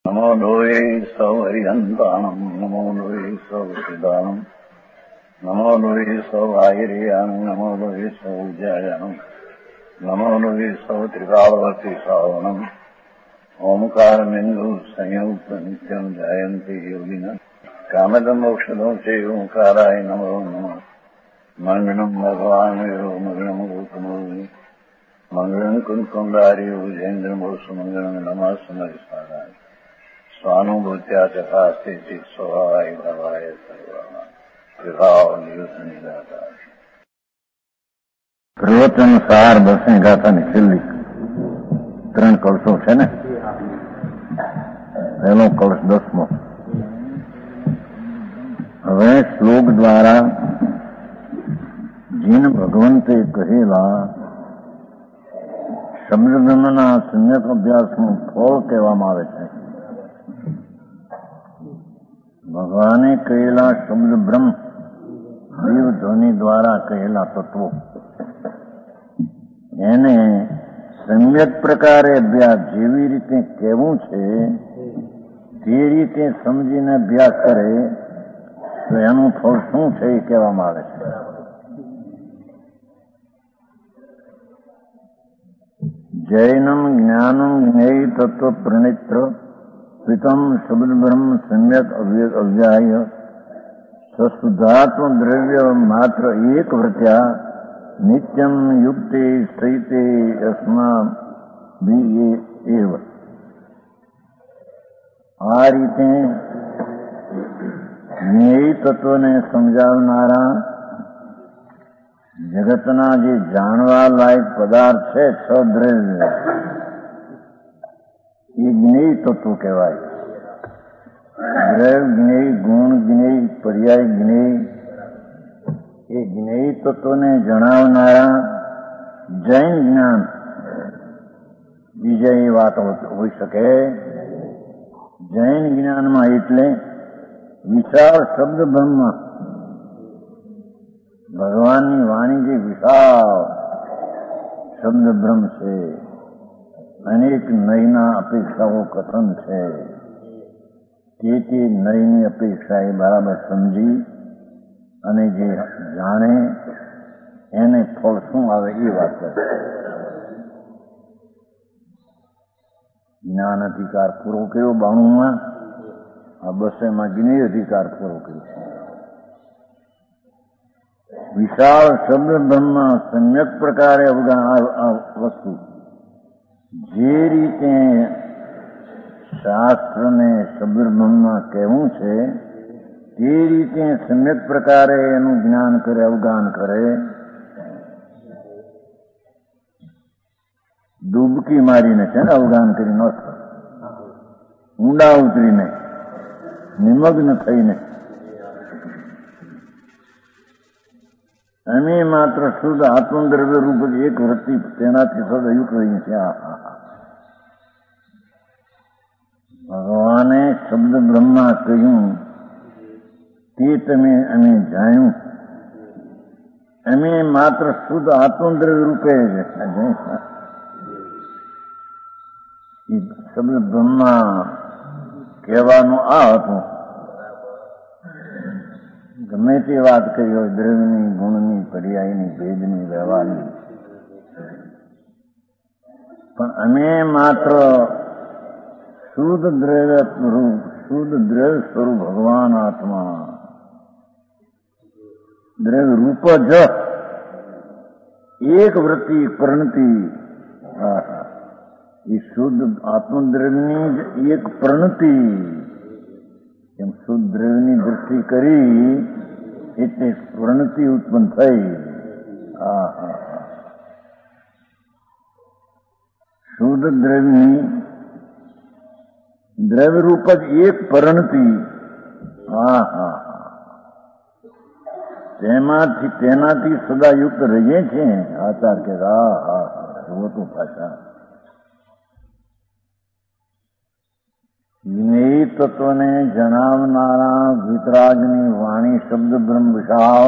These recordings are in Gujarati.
નમો લોહે સૌ હરિહંતાણમ નમો લોહે સૌ સિદ્ધાણમ નમો લોહે સૌ આહિર્યાણમ નમો લોહે સૌ જયાણમ નમો લોહે સૌ ત્રિકાળવતી શ્રાવણમ ઓમકાર બિંદુ સંયુક્ત નિત્યમ જયંતી યોગિના કામદમ મોક્ષદો છે ઓંકારાય નમો નમઃ મંગળમ ભગવાન વિરો મંગળમ ગોતમોહિ મંગળમ કુંકુંડારી ઉજેન્દ્રમોષ મંગળમ નમઃ સમરિસારાય સ્વાનુભૂત્યા તથા સ્થિતિ સ્વભાવાય ભવાય સર્વમાં વિભાવ નિયુદ્ધ નિરાકાર પ્રવચન સાર દસમી ગાથાની છેલ્લી 3 કળશો છે ને. પહેલો કળશ 10મો. હવે શ્લોક દ્વારા જીન ભગવંતે કહેલા શબ્દબ્રહ્મના સમ્યક અભ્યાસનું ફળ કહેવામાં આવે છે. ભગવાને કહેલા શબ્દ બ્રહ્મ જીવ ધ્વનિ દ્વારા કહેલા તત્વો એને સમ્યક પ્રકારે અભ્યાસ જેવી રીતે કહેવું છે તે રીતે સમજીને અભ્યાસ કરે તો એનું ફળ શું છે એ કહેવામાં આવે છે. જૈનમ જ્ઞાનમ જ્ઞેય તત્વ પ્રણિત્ર સ્વીતમ શબ્દ બ્રહ્મ સમ્યક અવ્યાય સશુદ્ધાત્મ દ્રવ્ય માત્ર એક વૃત્યા નિત્યમ યુક્તે સ્થિતે અસ્મા ભી એવ. આ રીતે જ્ઞેય તત્વને સમજાવનારા જગતના જે જાણવા લાયક પદાર્થ છે 6 દ્રવ્ય એ જ્ઞેય તત્વ કહેવાય. દ્રવ્ય જ્ઞેય, ગુણ જ્ઞેય, પર્યાય જ્ઞેય. એ જ્ઞેય તત્વને જણાવનારા જૈન જ્ઞાન બીજા એ વાત હોઈ શકે. જૈન જ્ઞાનમાં એટલે વિશાળ શબ્દ બ્રહ્મ ભગવાનની વાણી જે વિશાળ શબ્દ બ્રહ્મ છે, અનેક નયના અપેક્ષાઓ કથન છે, તે નયની અપેક્ષા એ બરાબર સમજી અને જે જાણે એને ફળ શું આવે એ વાત કરે. જ્ઞાન અધિકાર પૂરો કર્યો 92માં, આ 200માં જ્ઞેય અધિકાર પૂરો કર્યો. વિશાળ શબ્દ બ્રહ્મ સમ્યક પ્રકારે આ વસ્તુ જે રીતે શાસ્ત્રને શબ્દ બ્રહ્મમાં કહેવું છે તે રીતે સમ્યક પ્રકારે એનું જ્ઞાન કરે, અવગાન કરે. ડૂબકી મારીને છે ને અવગાન કરી ન ઊંડા ઉતરીને નિમગ્ન થઈને અમે માત્ર શુદ્ધ આત્મદ્રવ્ય રૂપ એક વૃત્તિ તેનાથી સદયુક્ત રહી છે. ભગવાને શબ્દ બ્રહ્મા કહ્યું તે તમે અમે જાણ્યું. અમે માત્ર શુદ્ધ આત્મદ્રવ્ય રૂપે શબ્દ બ્રહ્મા કહેવાનું આ હતું. ગમે તે વાત કરી હોય, દ્રવ્યની, ગુણની, પર્યાયની, ભેદની, વ્યવહારની, પણ અમે માત્ર શુદ્ધ દ્રવ્ય સ્વરૂપ ભગવાન આત્મા દ્રવ્ય રૂપ જ એક વૃત્તિ પ્રણતિ એ શુદ્ધ આત્મદ્રવ્યની જ એક પ્રણતિ. એમ શુદ્ધ દ્રવ્યની દૃષ્ટિ કરી એટલે પ્રણતિ ઉત્પન્ન થઈ. શુદ્ધ દ્રવ્યની દ્રવ્ય રૂપ જ એક પ્રણતિ. તેનાથી સદા યુક્ત રહીએ છીએ. આચાર કે જોતું ભાષા જ્ઞેય તત્વને જણાવનારા વિતરાગની વાણી શબ્દ બ્રહ્મ વિશાળ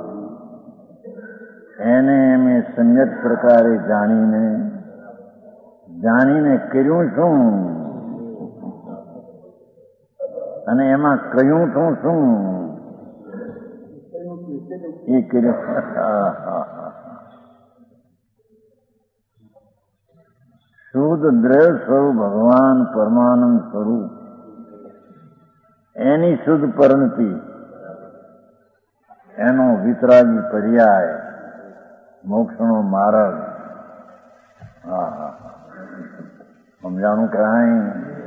એને અમે સમ્યક પ્રકારે જાણીને કર્યું શું? અને એમાં કયું છું શું એ કર્યું. શુદ્ધ દ્રવ્ય સ્વરૂપ ભગવાન પરમાનંદ સ્વરૂપ એની શુદ્ધ પરિણતિ, એનો વિતરાગી પર્યાય, મોક્ષનો માર્ગ. સમજાણું કાંઈ?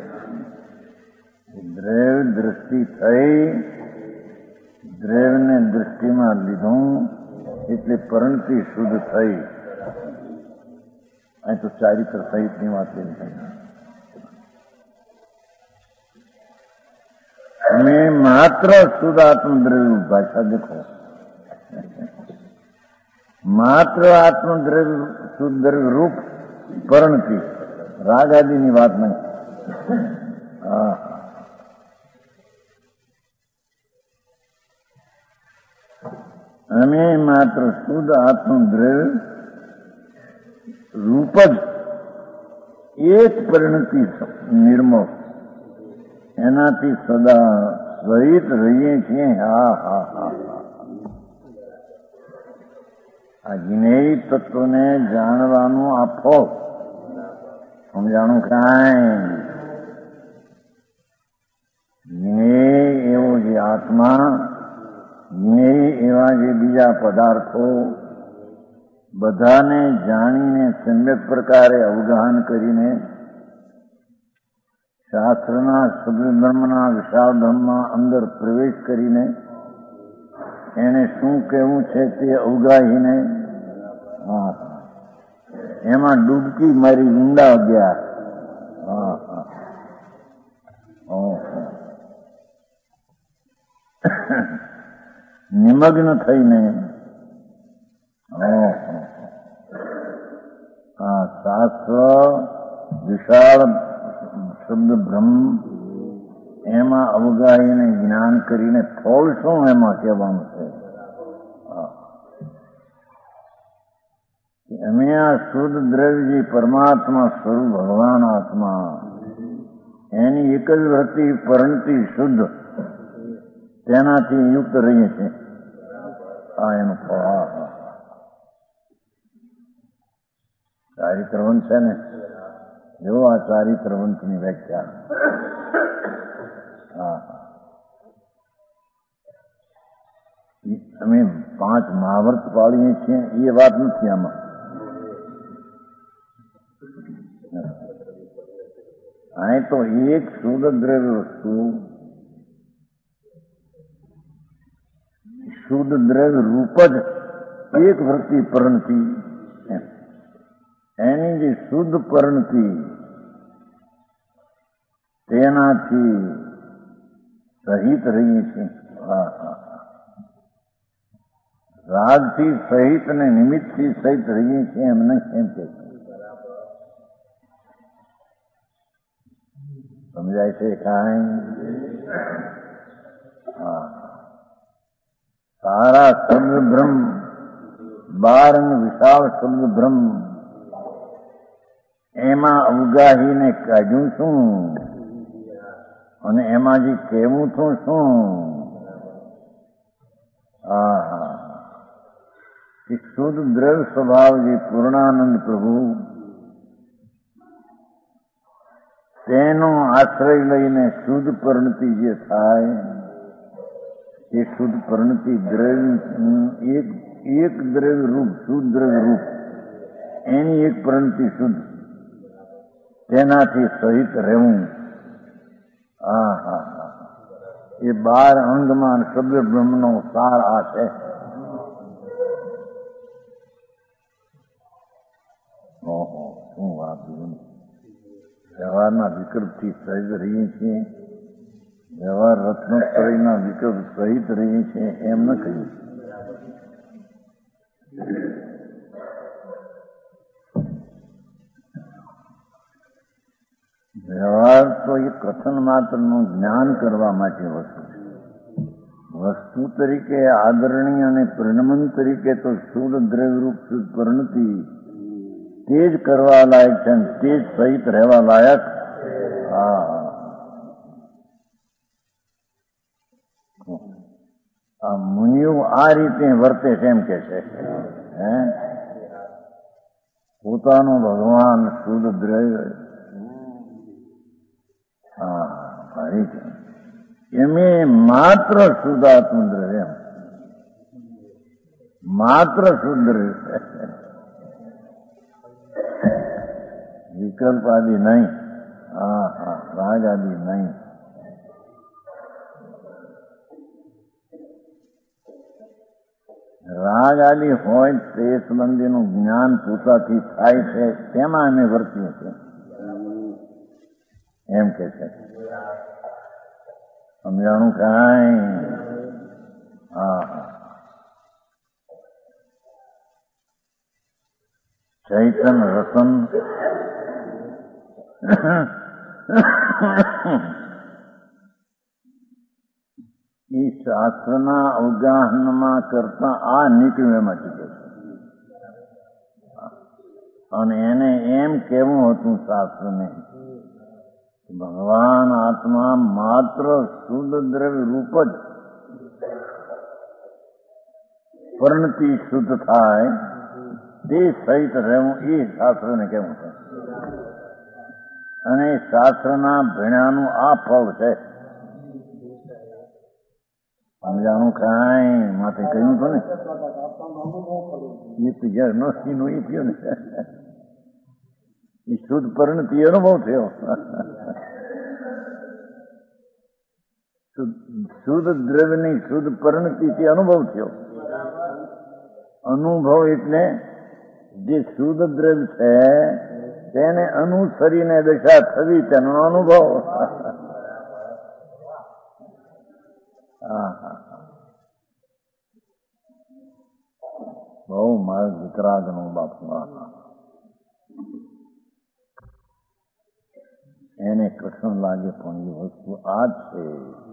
દ્રવ્ય દ્રષ્ટિ થઈ, દ્રવ્યને દૃષ્ટિમાં લીધું એટલે પરિણતિ શુદ્ધ થઈ. અહીં તો ચારિત્ર સહિતની વાત થઈ. મેં માત્ર શુદ્ધ આત્મદ્રવ્ય, ભાષા દેખો, માત્ર આત્મદ્રવ્ય શુદ્ધ દ્રવ્ય રૂપ પરિણતિ, રાગ આદિની વાત નહીં. અમે માત્ર શુદ્ધ આત્મદ્રવ્ય રૂપ જ એક પરિણતિ નિર્મળ, એનાથી સદા સહિત રહીએ છીએ. આ જ્ઞેય તત્વને જાણવાનું આ ફળ. સમજાણું કાંઈ? જ્ઞેય એવો જે આત્મા, જ્ઞેય એવા જે બીજા પદાર્થો, બધાને જાણીને સમ્યક પ્રકારે અવગાહન કરીને શાસ્ત્રના શુદ્ધ ધર્મના વિશાળ ધર્મમાં અંદર પ્રવેશ કરીને એને શું કહેવું છે તે અવગાહીને એમાં ડૂબકી મારી ઊંડા ગયા. નિમગ્ન થઈને શાસ્ત્ર વિશાળ શબ્દ બ્રહ્મ એમાં અવગાહીને જ્ઞાન કરીને ફળ શું એમાં કહેવાનું છે? અમે આ શુદ્ધ દ્રવ્યજી પરમાત્મા સ્વરૂપ ભગવાન આત્મા, એની એક જ વૃત્તિ પરિણતિ શુદ્ધ, તેનાથી યુક્ત રહીએ છીએ. આ એનું ફળ. ચારિત્રવંત છે ને, જો આ ચારિત્રવંતની વ્યાખ્યા. અમે 5 મહાવ્રત પાડીએ છીએ એ વાત નથી આમાં. અહીં તો એક શુદ્ધ દ્રવ્ય વસ્તુ, શુદ્ધ દ્રવ્ય રૂપ જ એક વૃત્તિ પરિણતિ, એની જે શુદ્ધ પરિણતિ તેનાથી સહિત રહીએ છીએ. રાગથી સહિત ને નિમિત્તથી સહિત રહીએ છીએ એમ નહીં, એમ કે સમજાય છે કાંઈ? સારા શબ્દ બ્રહ્મ, 12 વિશાળ શબ્દ બ્રહ્મ, એમાં અવગાહીને કાઢ્યું શું અને એમાં જે કહેવું છું શું? શુદ્ધ દ્રવ્ય સ્વભાવ જે પૂર્ણાનંદ પ્રભુ, તેનો આશ્રય લઈને શુદ્ધ પરિણતિ જે થાય એ શુદ્ધ પરિણતિ દ્રવ્ય એક દ્રવ્ય રૂપ, શુદ્ધ દ્રવ્ય રૂપ, એની એક પરિણતિ શુદ્ધ, તેનાથી સહિત રહેવું. એ 12 અંગમાં શબ્દ બ્રહ્મનો સાર આ છે. શું વાત! વ્યવહારના વિકલ્પથી સહિત રહીએ છીએ, વ્યવહાર રત્નોત્તરીના વિકલ્પ સહિત રહીએ છીએ એમ ન કહ્યું. વ્યવહાર તો એ કથન માત્રનું જ્ઞાન કરવા માટે વસ્તુ છે. વસ્તુ તરીકે આદરણીય અને પરિણમન તરીકે તો શુદ્ધ દ્રવ્યરૂપ શુદ્ધ પરિણતિ તે જ કરવા લાયક છે, તે જ સહિત રહેવા લાયક. આ મુનિઓ આ રીતે વર્તે છે એમ કે છે. હે પોતાનું ભગવાન શુદ્ધ દ્રવ્ય એમે માત્ર શુદ્ધાત્મ દ્રવ્ય માત્ર શુદ્ધ દ્રવ્ય વિકલ્પ આદિ નહીં. હા હા રાગ આદિ નહીં. રાગ આદિ હોય તે સંબંધીનું જ્ઞાન પોતાથી થાય છે તેમાં અમે વર્તીએ છીએ એમ કે છે. સમજાણું કાંઈ? હા હા ચૈતન રતન એ શાસ્ત્રના અવગાહનમાં કરતા આ નીકળ્યું એમાં ચૂકે છે. અને એને એમ કેવું હતું શાસ્ત્રને, ભગવાન આત્મા માત્ર શુદ્ધ દ્રવ્ય રૂપ જ પરિણતિ શુદ્ધ થાય તે સહિત રહેવું એ શાસ્ત્રને કેવું છે. અને શાસ્ત્રના ભણ્યાનું આ ફળ છે. સમજાણું કાંઈ? માથે કહ્યું હતું ને એ તો જયારે નોસ્તીનું એ થયું ને એ શુદ્ધ પરિણતિ અનુભવ થયો. શુદ્ધ દ્રવ્યની શુદ્ધ પરિણતિથી અનુભવ થયો. અનુભવ એટલે જે શુદ્ધ દ્રવ્ય છે તેને અનુસરીને દશા થવી તેનો અનુભવ. બહુ મારા વિતરાગનું બાપુ એને કઠણ લાગે પણ એ વસ્તુ આ જ છે.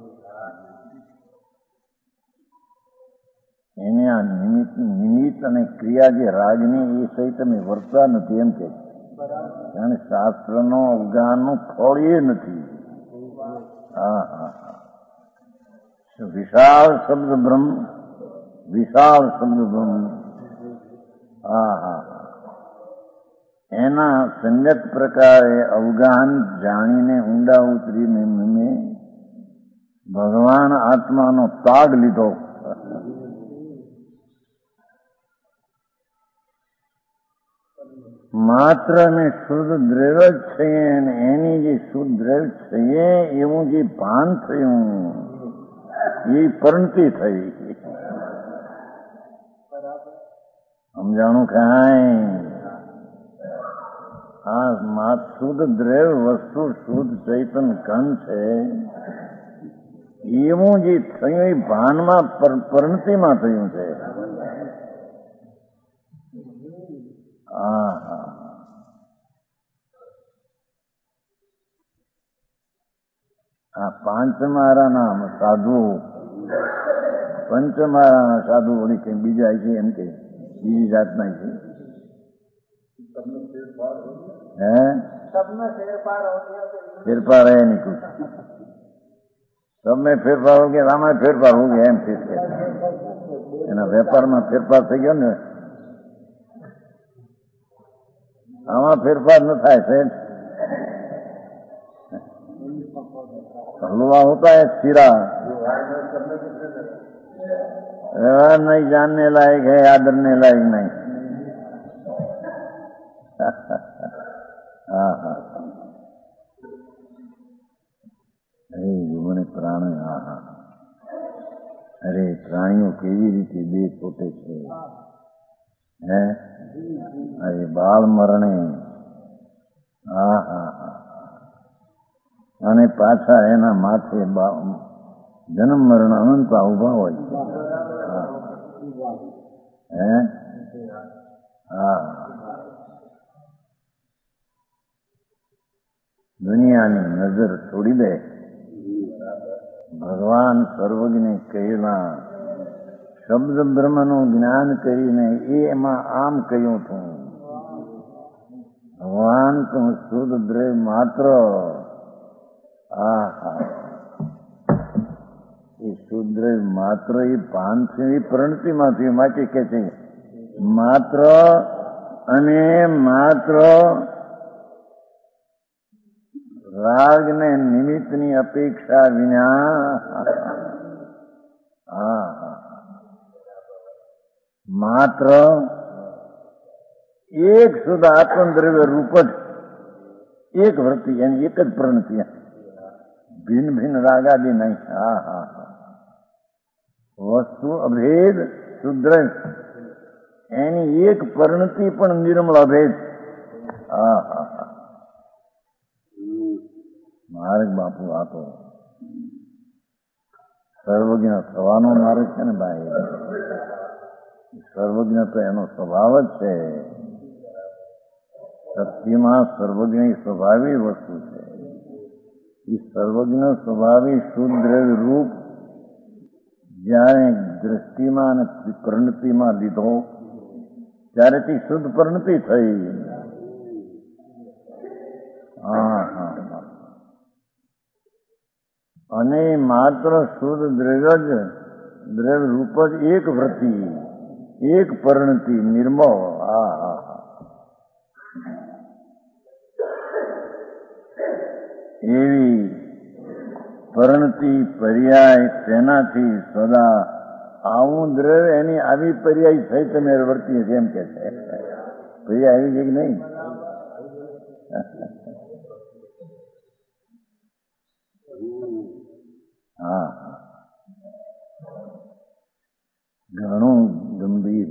એને આ નિમિત્ત અને ક્રિયા જે રાજની એ સહિત અમે વર્તા નથી એમ કે અને શાસ્ત્રનો અવગાહનનું ફળ એ નથી. હા હા વિશાળ શબ્દ બ્રહ્મ, વિશાળ શબ્દ બ્રહ્મ. હા હા એના સંગત પ્રકારે અવગાહન જાણીને ઊંડા ઉતરીને મેં ભગવાન આત્માનો તાગ લીધો. માત્ર અમે શુદ્ધ દ્રવ્ય જ છીએ અને એની જે શુદ્ધ દ્રવ્ય છીએ એવું જે ભાન થયું એ પરિણતિ થઈ. સમજાણું કાંઈ? આ શુદ્ધ દ્રવ્ય વસ્તુ શુદ્ધ ચૈતન ઘન છે એવું જે થયું એ ભાનમાં પરિણતિમાં થયું છે. હા હા આ પાંચમારાના સાધુ, પંચમારાના સાધુ વળી કઈ બીજા છે એમ કે બીજી જાતના છે. હે ફેરફાર है नहीं कुछ, सब में फेरफार हो गया, रामा फेरफार हो गया એમ છે. એના વેપારમાં ફેરફાર થઈ ગયો ને, આમાં ફેરફાર ન થાય છે. हलवा होता है सिरा, व्यवहार नहीं जानने लायक है, आदरने लायक नहीं. હા હા અરે મને પ્રાણ. હા હા અરે પ્રાણીઓ કેવી રીતે બે છોટે છે. હે અરે બાળ મરણે. હા હા હા અને પાછા એના માથે જન્મ મરણ અનંતા ઉભા હોય. હે હા દુનિયાની નજર છોડી દે. ભગવાન સર્વજ્ઞ કહેલા શબ્દ બ્રહ્મનું જ્ઞાન કરીને એમાં આમ કહ્યું હતું, ભગવાન તો શુદ્ધ દ્રવ્ય માત્ર. એ શુદ્ર માત્ર એ ભાનથી પ્રણતિમાં થયું. માટે કે છે માત્ર અને માત્ર રાગ ને નિમિત્તની અપેક્ષા વિના માત્ર એક શુદ્ધ આત્મદ્રવ્ય રૂપ જ એક વૃત્તિ, એની એક જ પ્રણતિ, ભિન્ન ભિન્ન રાગાદી નહીં. વસ્તુ અભેદ શુદ્ર, એની એક પરિણતિ પણ નિર્મળ અભેદ. માર્ગ બાપુ આ તો સર્વજ્ઞ થવાનો માર્ગ છે ને ભાઈ. સર્વજ્ઞ તો એનો સ્વભાવ જ છે. શક્તિમાં સર્વજ્ઞ સ્વભાવી વસ્તુ છે. એ સર્વજ્ઞ સ્વભાવી શુદ્ધ રૂપ જ્યારે દ્રષ્ટિમાં અને પરિણતિમાં લીધો ત્યારે તે શુદ્ધ પરિણતિ થઈ. અને માત્ર શુદ્ધ દ્રવ્ય રૂપ જ એક વૃત્તિ, એક પરિણતિ નિર્મળ. એવી પરિણતિ પર્યાય તેનાથી સદા આવું દ્રવ્ય એની આવી પર્યાય થઈ તમે વર્તીએ છે એમ કે છે. પર્યાય આવી છે કે નહીં? ઘણું ગંભીર.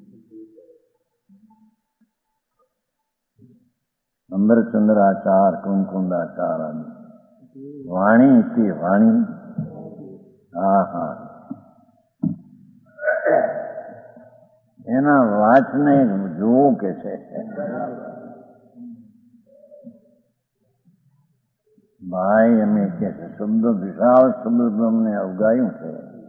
અંબરચંદ્રાચાર, કુંકુંદાચાર વાણી તે વાણી. એના વાચને જોવું કે છે. ભાઈ અમે કે છે શબ્દ વિશાળ શબ્દ બ્રહ્મને અવગાયું છે.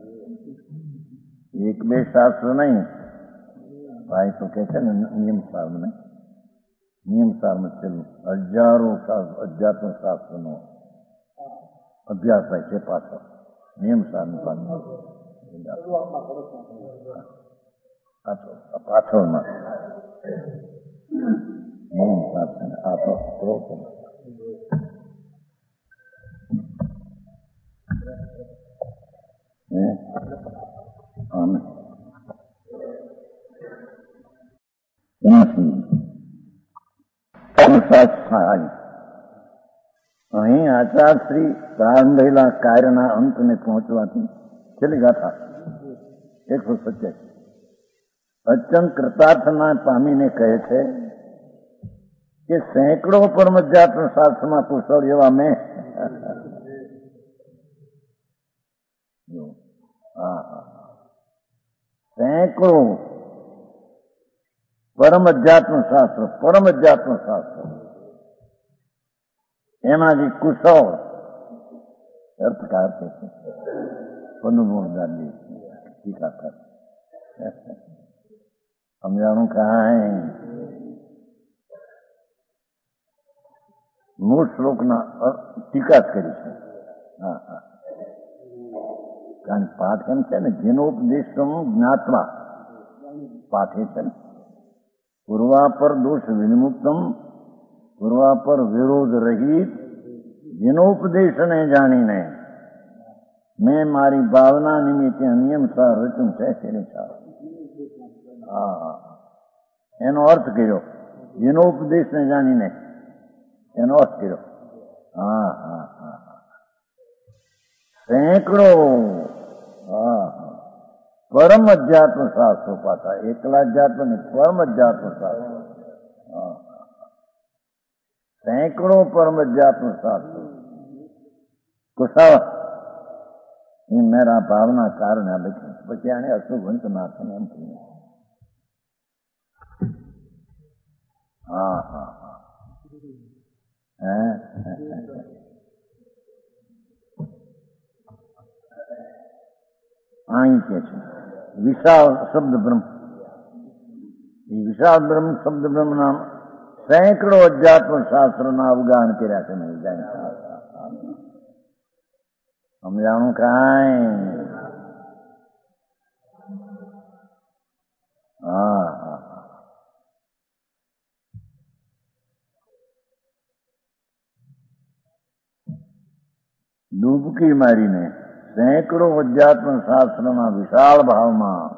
એક બે શાસ્ત્ર નહીં ભાઈ તો કે છે ને નિયમ સાર ને નિયમ સારમાં છેલ્લું હજારો અધ્યાત્મ શાસ્ત્રનો અભ્યાસ થાય છે. પાછળ નિયમ સારની પાછળમાં નિયમ શાસ્ત્ર આ તો અહીં આચાર્યશ્રી પ્રારંભેલા કાર્યના અંતને પહોંચવાથી છેલ્લી ગાથા 187 અચંત કૃતાર્થના પામીને કહે છે કે સેંકડો પરમજાત શાસ્ત્રમાં કુશળ એવા મેં સેંકડો પરમ અધ્યાત્મ શાસ્ત્ર એમાંથી કુશળ અર્થકાર છે. સમજાણું કાંઈ મૂળ શ્લોકના ટીકા જ કરી છે. કારણ પાઠ એમ છે ને જેનોપદેશ જ્ઞાત્મા પાઠ એ છે ને પૂર્વાપર દોષ વિનિમુક્તમ પૂર્વાપર વિરોધ રહિત જેનોપદેશને જાણીને મેં મારી ભાવના નિમિત્તે નિયમસાર રચ્યું છે તેની સાર. એનો અર્થ કર્યો જેનોપદેશને જાણીને એનો અર્થ કર્યો. સેંકડો પરમ અધ્યાત્મ શાસ્ત્રો પાછા એકલા અધ્યાત્મ ને પરમ અધ્યાત્મ શાસ્ત્રો સેંકડો પરમ અધ્યાત્મ શાસ્ત્રો કુશળ એ મેરા ભાવના કારણે લખ્યું. પછી આને અશુભંત નાથન એમ કહ્યું. અહીં કે છે વિશાળ શબ્દ બ્રહ્મ. એ વિશાળ બ્રહ્મ શબ્દ બ્રહ્મના સેંકડો અધ્યાત્મ શાસ્ત્રોના અવગાન કર્યા છે. સમજાણું કાંઈ? હા હા. ડૂબકી મારીને સેંકડો અધ્યાત્મ શાસ્ત્રના વિશાળ ભાવમાં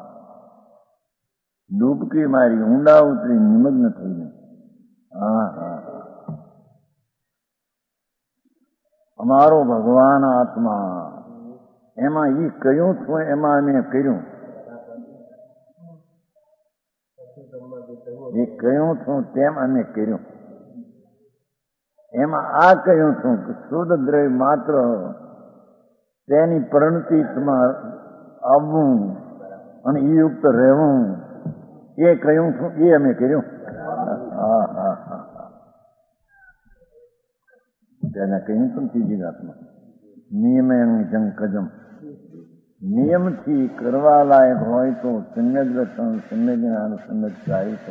ડૂબકી મારી ઊંડા ઉતરી નિમગ્ન થઈને હા હા અમારો ભગવાન આત્મા એમાં ઈ કયું છું એમાં અમે કર્યું એ કયું છું તેમ અમે કર્યું એમાં આ કયું છું કે શુદ્ધ દ્રવ્ય માત્ર તેની પરિણતિમાં આવવું અને એ યુક્ત રહેવું એ કયું છું એ અમે કર્યું. હા હા હા તેને કહ્યું છું ત્રીજી વાતમાં નિયમેણ જંકજમ નિયમથી કરવા લાયક હોય તો સમ્યક દર્શન સમ્યક જ્ઞાન સમ્યક ચારિત્ર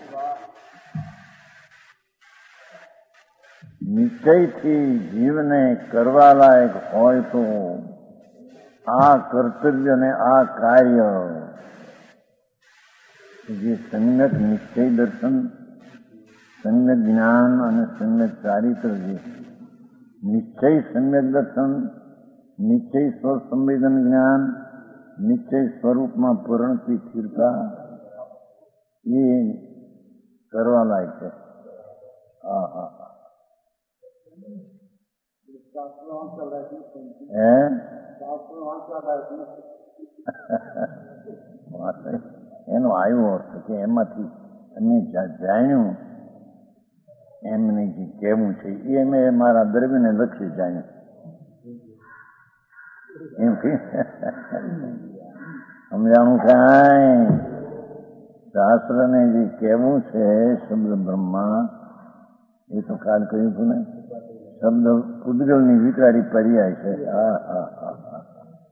નિશ્ચયથી જીવને કરવા લાયક હોય તો આ કર્તવ્ય ને આ કાર્ય જે સમ્યક નિશ્ચય દર્શન સમ્યક જ્ઞાન અને સમ્યક ચારિત્ર છે. નિશ્ચય સમ્યક દર્શન નિશ્ચય સ્વસંવેદન જ્ઞાન નિશ્ચય સ્વરૂપમાં પરિણતિ સ્થિરતા એ કરવા લાયક છે. હા હા એનો આવ્યો અર્થ કે એમાંથી અમે જાણ્યું એમને જે કહેવું છે એ અમે મારા દ્રવ્યને લક્ષી જાણ્યું એમ કે સમજાણું કાંઈ? શાસ્ત્રને જે કહેવું છે શબ્દ બ્રહ્મા એ તો કાલ કહ્યું હતું ને શબ્દ પૂતગલની વિકારી પર્યાય છે. હા હા હા હા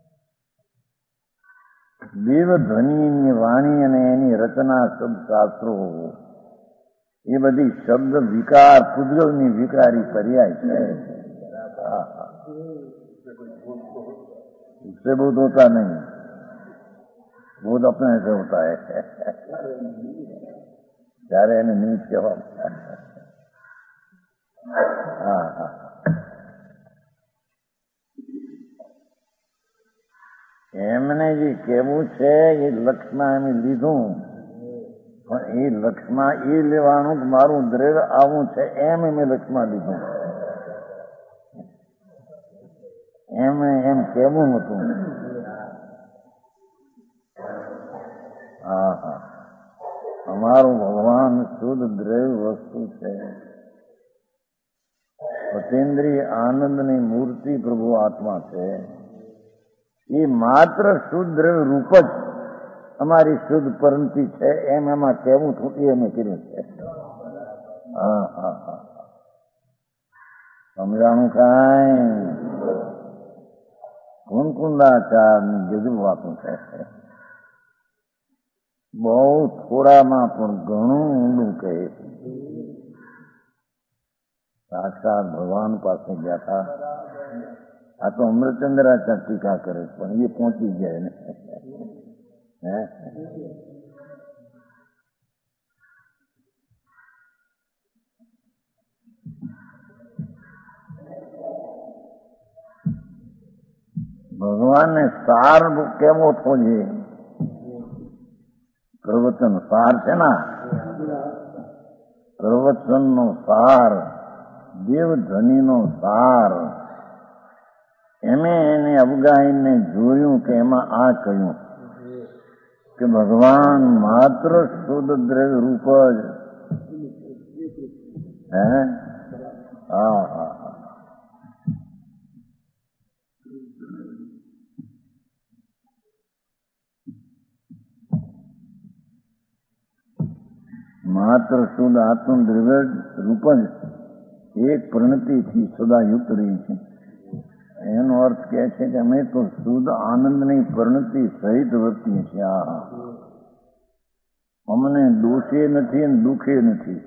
દેવ ધ્વનિની વાણી અને એની રચના શબ્દ શાસ્ત્રો એ બધી શબ્દ વિકાર પૂતગલની વિકારી પર્યાય છે. હા હા उससे बोध होता नहीं, बोध अपने से होता है ત્યારે એને નીચ કહેવાય. હા હા એમને જે કહેવું છે એ લક્ષમાં એમ લીધું પણ એ લક્ષમાં એ લેવાનું કે મારું દ્રવ્ય આવું છે એમ એમ લક્ષમાં લીધું એમ કેવું હતું. હા હા અમારું ભગવાન શુદ્ધ દ્રવ્ય વસ્તુ છે. અતેન્દ્રિય આનંદની મૂર્તિ પ્રભુ આત્મા છે. એ માત્ર શુદ્ધ દ્રવ્ય રૂપ જ અમારી શુદ્ધ પરંતિ છે એમ એમાં કેવું છું એ અમે કર્યું છે. હા હા હા સમજાણું કાંઈ? કુંકુંદાચારની ગજબ વાતું છે. બહુ થોડામાં પણ ઘણું ઊંડું કહે. સાક્ષાત ભગવાન પાસે ગયા હતા. આ તો અમૃતચંદ્રાચાર્ય ટીકા કરે પણ એ પહોંચી જાય ને હે ભગવાનને સાર કેવો થવો જોઈએ? પ્રવચન સાર છે ને પ્રવચનનો સાર દેવધ્વનિનો સાર એમે એને અવગાહીને જોયું કે એમાં આ કહ્યું કે ભગવાન માત્ર શુદ્ધ દ્રવ્ય રૂપ જ હે. હા હા માત્ર શુદ્ધ આત્મ દ્રવ્ય રૂપ જ એક પરિણતિથી સદા યુક્ત રહી છે. એનો અર્થ કહે છે કે અમે તો શુદ્ધ આનંદની પરિણતિ સહિત વર્તીએ છીએ. આ અમને દોષે નથી અને દુઃખે નથી,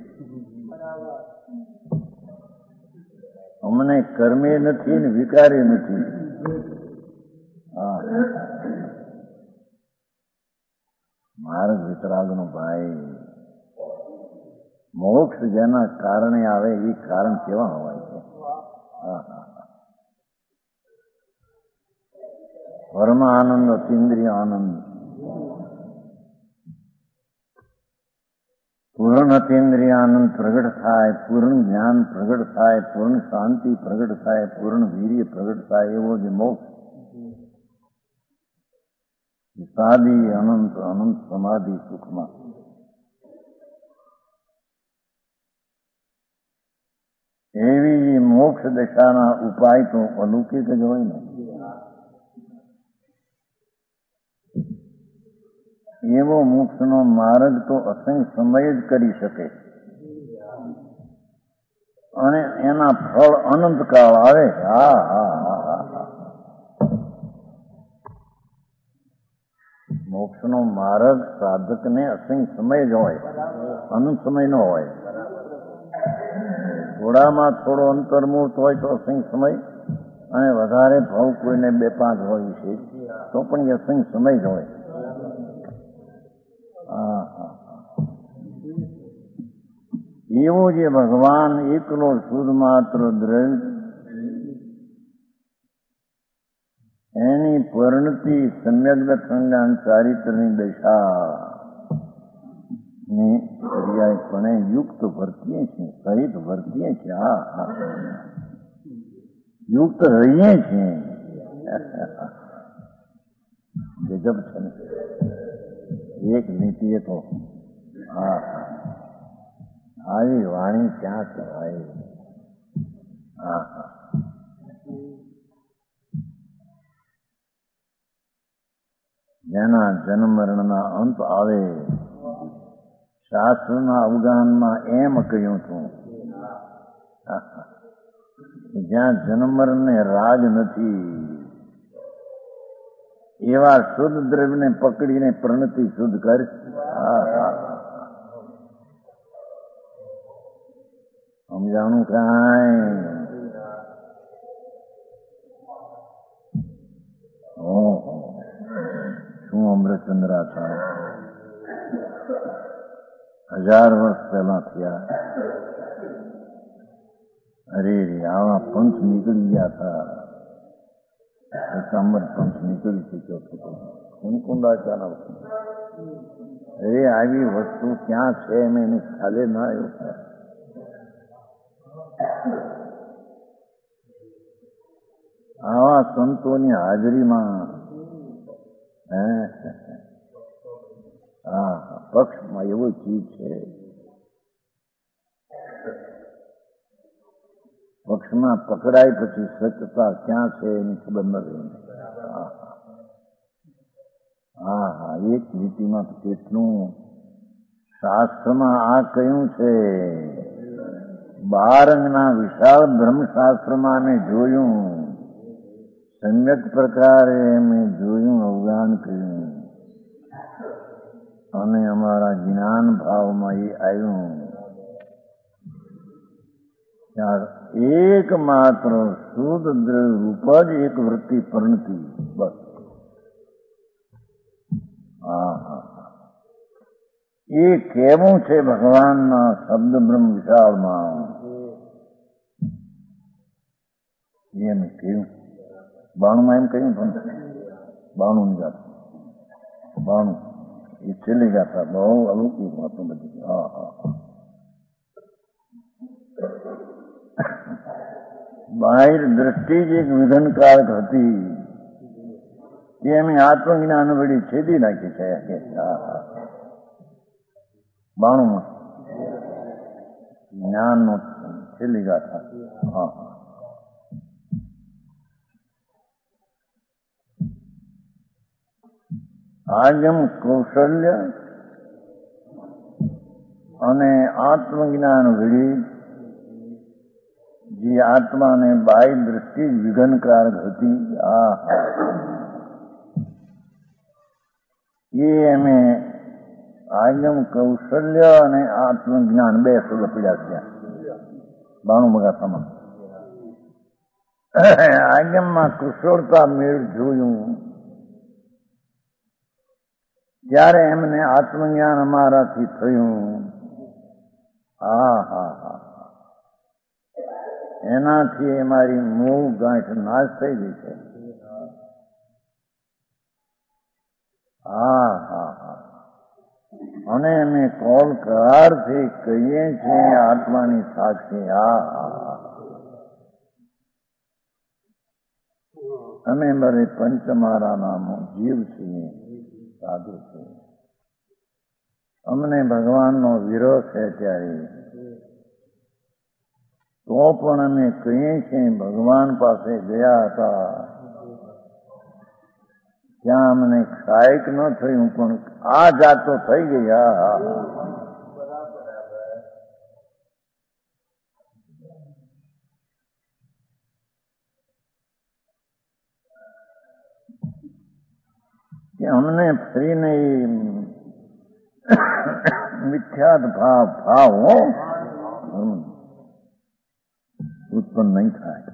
અમને કર્મે નથી ને વિકારે નથી. વિતરાગનો ભાઈ. મોક્ષ જેના કારણે આવે એ કારણ કેવા હોય છે. પરમ આનંદ, અતિન્દ્રિય આનંદ, પૂર્ણ અતિન્દ્રિય આનંદ પ્રગટ થાય, પૂર્ણ જ્ઞાન પ્રગટ થાય, પૂર્ણ શાંતિ પ્રગટ થાય, પૂર્ણ વીર્ય પ્રગટ થાય, એવો જે મોક્ષ સાદી અનંત અનંત સમાધિ સુખમાં એવી મોક્ષ દશાના ઉપાય તો અલૌકિક જ હોય ને. એવો મોક્ષનો માર્ગ તો અસંખ્ય સમય જ કરી શકે અને એના ફળ અનંતકાળ આવે. હા હા હા હા. મોક્ષનો માર્ગ સાધકને અસંખ્ય સમય જ હોય, અનંત સમય ન હોય. થોડામાં થોડો અંતર્મુહૂર્ત હોય તો અસંખ્ય સમય, અને વધારે ભાવ કોઈને 2-5 હોય છે તો પણ એ અસંખ્ય સમય જ હોય. એવો જે ભગવાન એકલો શુદ્ધ માત્ર દ્રવ્ય, એની પરિણતિ સમ્યક સંજ્ઞાન ચારિત્રની દશા ની પર્યાયપણે યુક્ત વર્તીએ છીએ, સહિત વર્તીએ છીએ. હા હા, યુક્ત રહીએ છીએ. ગજબ છે ને એક નીતિએ તો. હા હા, આવી વાણી ક્યાં કહેવાય. હા હા, જેના જન્મ મરણના અંત આવે, શાસ્ત્રના અવગાનમાં એમ કહ્યું હતું, જ્યાં જન્મ મરણને રાગ નથી એવા શુદ્ધ દ્રવ્યને પકડીને પ્રણતિ શુદ્ધ કર. સમજાણું કાંઈ? શું અમૃતચંદ્રા હતા, 1000 વર્ષ પહેલા થયા. અરે રે, આવા પંથ નીકળી ગયા હતા. અમર પંથ નીકળી ચૂક્યો હતો. કુંકુંડાચાર. અરે આવી વસ્તુ ક્યાં છે એમ એને ખ્યાલે ના આવ્યો. આવા સંતોની હાજરીમાં પક્ષમાં એવો ચીજ છે, પક્ષમાં પકડાય પછી સત્યતા ક્યાં છે એની ખબર નથી. હા હા, એક નીતિમાં તો કેટલું શાસ્ત્રમાં આ કહ્યું છે. 12 અંગના વિશાળ બ્રહ્મશાસ્ત્રમાં મેં જોયું, સમ્યક પ્રકારે મેં જોયું, અવગાન કર્યું, અને અમારા જ્ઞાન ભાવમાં એ આવ્યું. એકમાત્ર શુદ્ધ દ્રવ્ય રૂપ જ એક વૃત્તિ પરિણતિ. બસ. હા હા, એ કેવું છે ભગવાનના શબ્દ બ્રહ્મ વિશાળમાં એમ કહ્યું. 92 એમ કહ્યું પણ 92 ની ગાથા, 92 એ છેલ્લી ગાથા બહુ અલૌકિક વાતો બધી. હા હા, બહાર દ્રષ્ટિ જ એક વિઘનકારક હતી કે એમ આત્મજ્ઞાન વળી છેદી નાખી છે. 92 જ્ઞાનનો છેલ્લી ગાથા. હા હા, આજમ કૌશલ્ય અને આત્મજ્ઞાન વળી જે આત્માને બાહ્ય દ્રષ્ટિ વિઘનકારક હતી. એ એમે આજમ કૌશલ્ય અને આત્મજ્ઞાન 2 શબ્દ પીડ્યા છે 92 ગાથામાં. આજમમાં કુશળતા મેળ જોયું ત્યારે એમને આત્મજ્ઞાન અમારાથી થયું. હા હા હા, એનાથી અમારી મોહ ગાંઠ નાશ થઈ ગઈ છે. હા હા હા, અને અમે કોલ કરારથી કહીએ છીએ આત્માની સાક્ષી. હા હા હા, અમે મારે પંચમારા નામો જીવ છીએ, સાધુ છીએ. અમને ભગવાનનો વિરોધ છે ત્યારે તો પણ અમે કહીએ છીએ ભગવાન પાસે ગયા હતા ત્યાં અમને સહાયક ન થયું, પણ આ જાત તો થઈ ગઈ. હા હા, કે અમને ફરીને મિથ્યાત ભાવ ઉત્પન્ન નહીં થાય.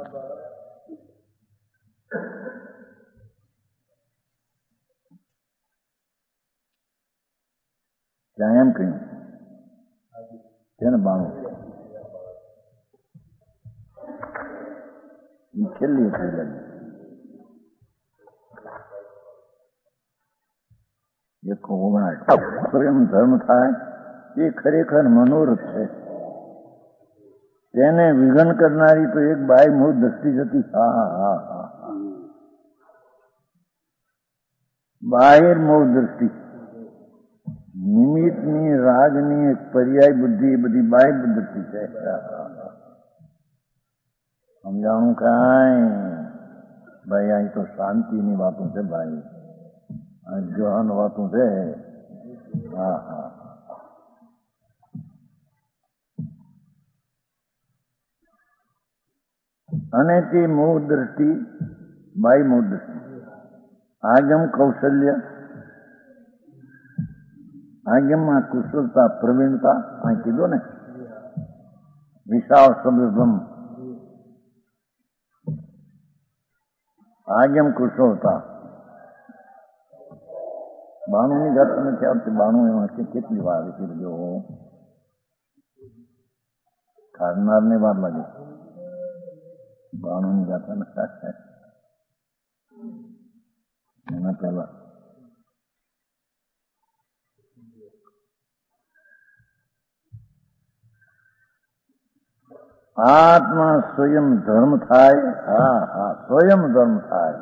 ત્યાં એમ કહ્યું છે ને 92 છેલ્લી થઈ ગઈ. સ્વયં ધર્મ થાય એ ખરેખર મનોરથ છે. તેને વિઘન કરનારી તો એક બાય મૂળ દ્રષ્ટિ હતી. હા હા હા, બાહિર મૂળ દ્રષ્ટિ, નિમિત્તની રાગની પર્યાય બુદ્ધિ, એ બધી બાહ્ય દ્રષ્ટિ છે. સમજાણું કાંઈ ભાઈ? અહીં તો શાંતિની વાતો છે ભાઈ, જોહન વાતો છે. હા હા, અને તે મૂળ દ્રષ્ટિ બાહ્ય મૂળ દ્રષ્ટિ, આગમ કૌશલ્ય, આગમમાં કુશળતા પ્રવીણતા, આ કીધું ને વિશાળ શબ્દ બ્રહ્મ, આગમ કુશળતા. 92 ની ઘટ નથી આવતી. 92 એમાં કેટલી વાર કીધો કાઢનારને વાર લાગે. 92 ની ગાથા નથી એના પહેલા આત્મા સ્વયં ધર્મ થાય. હા હા, સ્વયં ધર્મ થાય.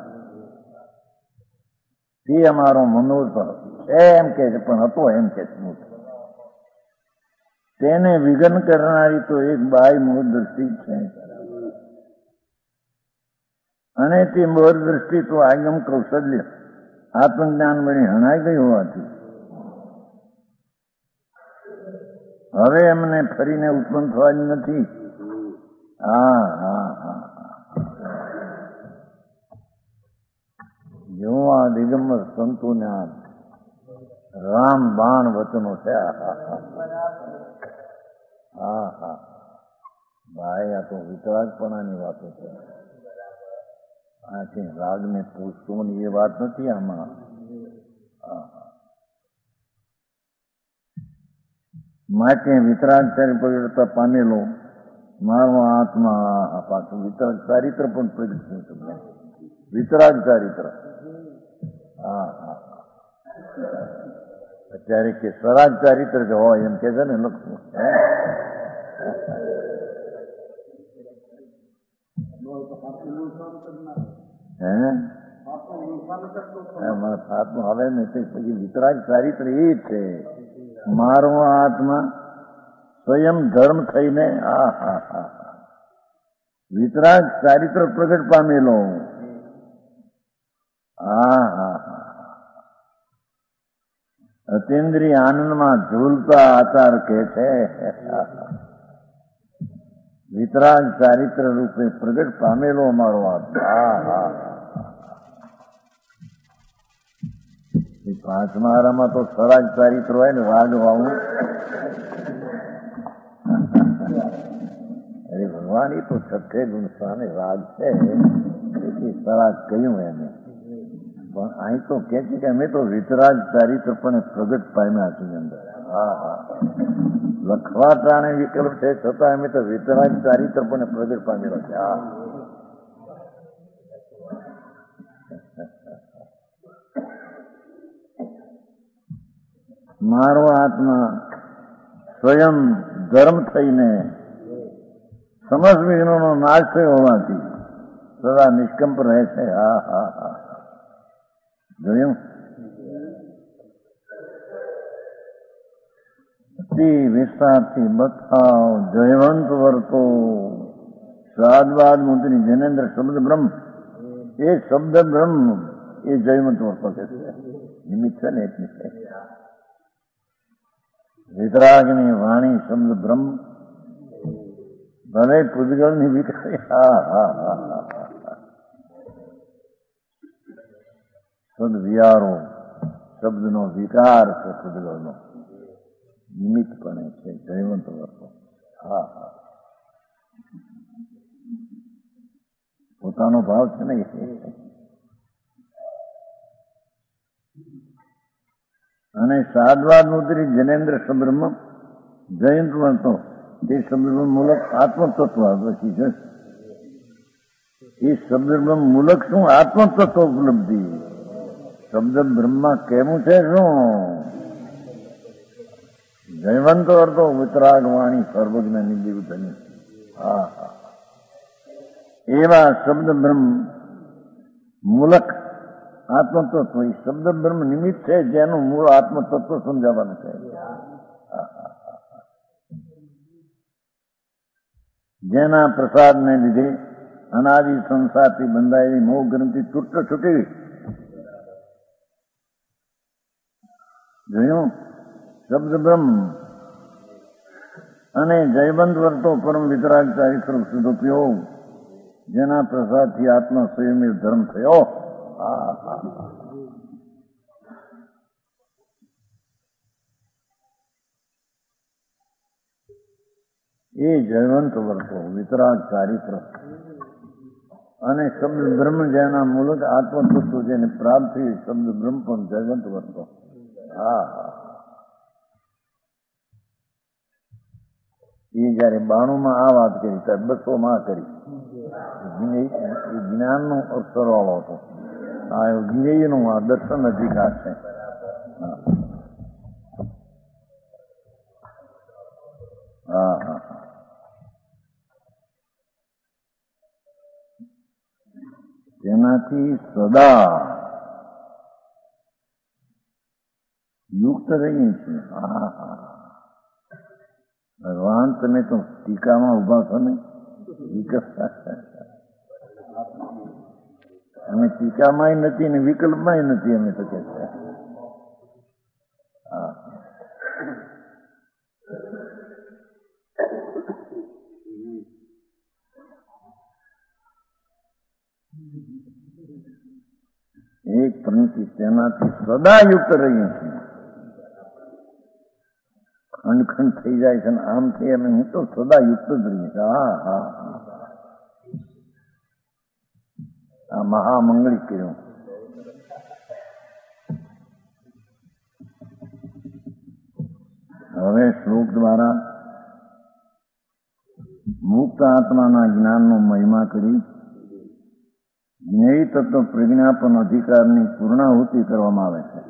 તે અમારો મનોરથ છે એમ કે છે, પણ હતો એમ કે તેને વિઘન કરનારી તો એક બાહ્ય મૂળ દ્રષ્ટિ છે, અને તે મૂળ દ્રષ્ટિ તો આગમ કૌશલ્ય આત્મજ્ઞાન વળી હણાઈ ગઈ હોવાથી હવે એમને ફરીને ઉત્પન્ન થવાની નથી. હા હા હા, જો આ દિગંબર સંતોના રામ બાણ વચનો છે. હા હા ભાઈ, આ તો વિતરાગપણાની વાતો છે. આ છે રાગને પૂછવાની એ વાત નથી આમાં. માટે વિતરાગ પ્રગટતા પામેલો મારો આત્મા પાછું વિતરાગ ચારિત્ર પણ પ્રગટ થયું તમને. વિતરાગ ચારિત્ર. હા હા, અત્યારે કે સ્વરાજ ચારિત્ર જ હોય એમ કે છે ને લોકો. મારા હાથમાં આવે ને પછી વિતરાગ ચારિત્ર એ છે. મારો આત્મા સ્વયં ધર્મ થઈને હા હા હા વિતરાગ ચારિત્ર પ્રગટ પામેલો. હા હા હા, અતિન્દ્રિય આનંદમાં ઝૂલતા આચાર કે છે. વિતરાગ ચારિત્ર રૂપે પ્રગટ પામેલો અમારો આત્મા. હા હા, પાંચમારામાં તો સ્વરાજ ચારિત્ર હોય ને, રાગ વાળું. અરે ભગવાન, એ તો છઠ્ઠે ગુણ સ્થાને રાગ છે, તેથી સ્વરાજ કહ્યું એને. પણ અહીં તો કે છે કે અમે તો વિતરાગ ચારિત્ર પણ પ્રગટ પામ્યા છીએ અંદર. હા હા, લખવા ટાણે વિકલ્પ છે છતાં અમે તો વિતરાગ ચારિત્ર પણ પ્રગટ પામેલા છે. હા, મારો આત્મા સ્વયં ધર્મ થઈને સમસ્ત વિઘ્નોનો નાશ થયો હોવાથી સદા નિષ્કંપ રહે છે. હા હા હા, જોયું? અતિ વિસ્તારથી બતાવ જયવંત વર્તો સ્વાદવાદ મુદ્રી જૈનેન્દ્ર શબ્દ બ્રહ્મ, એ શબ્દ બ્રહ્મ એ જયવંત વર્તો છે. નિમિત્ત છે ને એટલી છે. વિતરાગની વાણી શબ્દ બ્રહ્મ ભલે પૂજગલની વિકારી. હા હા હા હા, સદ વિયારો શબ્દનો વિકાર છે પૂજગલનો, નિમિત્તપણે છે જયવંત વર્તો. હા હા, પોતાનો ભાવ છે ને એ. અને સાદવાદ મુદ્રી જૈનેન્દ્ર શબ્દ જયંત વર્તો એ શબ્દ મૂલક આત્મતત્વ. પછી છે એ શબ્દ મૂલક શું? આત્મતત્વ ઉપલબ્ધિ. શબ્દ બ્રહ્મા કેવું છે? શું જયવંત વર્તો વિતરાગ વાણી સર્વજ્ઞ નિજીવ ધની. હા હા, એવા શબ્દ બ્રહ્મ મૂલક આત્મતત્વ. એ શબ્દ બ્રહ્મ નિમિત્ત છે જેનું મૂળ આત્મતત્વ સમજાવવાનું છે. જેના પ્રસાદને લીધે અનાદિ સંસારથી બંધાયેલી મોહ ગ્રંથિ છૂટી. જોયું? શબ્દ બ્રહ્મ અને જયવંત વર્તો પરમ વિતરાગ ચારિત્ર શુદ્ધ ઉપયોગ, જેના પ્રસાદથી આત્મા સ્વયં ધર્મ થયો. હા હા, એ જયવંત વર્તો વિતરાગ ચારિત્ર અને શબ્દ બ્રહ્મ જેના મૂલક આત્મતત્વ જેને પ્રાપ્ત થઈ શબ્દ બ્રહ્મ પણ જયવંત વર્તો. હા હા, એ જયારે 92 આ વાત કરી ત્યારે 200 કરી. જ્ઞાનનો સરવાળો હતો. આ જ્ઞેયનું આ દર્શન અધિકાર છે. હા હા, તેનાથી સદા યુક્ત રહીએ છીએ. હા હા, ભગવાન તમે તો ટીકામાં ઉભા છો ને. અમે ટીકામાંય નથી ને વિકલ્પમાંય નથી. અમે તો કે છે હા, એક પંક્તિ તેનાથી સદા યુક્ત રહીએ છીએ. ખંડ થઈ જાય છે ને આમ થઈ અમે હું તો સદા યુક્ત જ રહીએ છીએ. હા હા, આ મહામંગળી કર્યું. હવે શ્લોક દ્વારા મુક્ત આત્માના જ્ઞાનનો મહિમા કરી જ્ઞેય તત્વ પ્રજ્ઞાપન અધિકારની પૂર્ણાહુતિ કરવામાં આવે છે.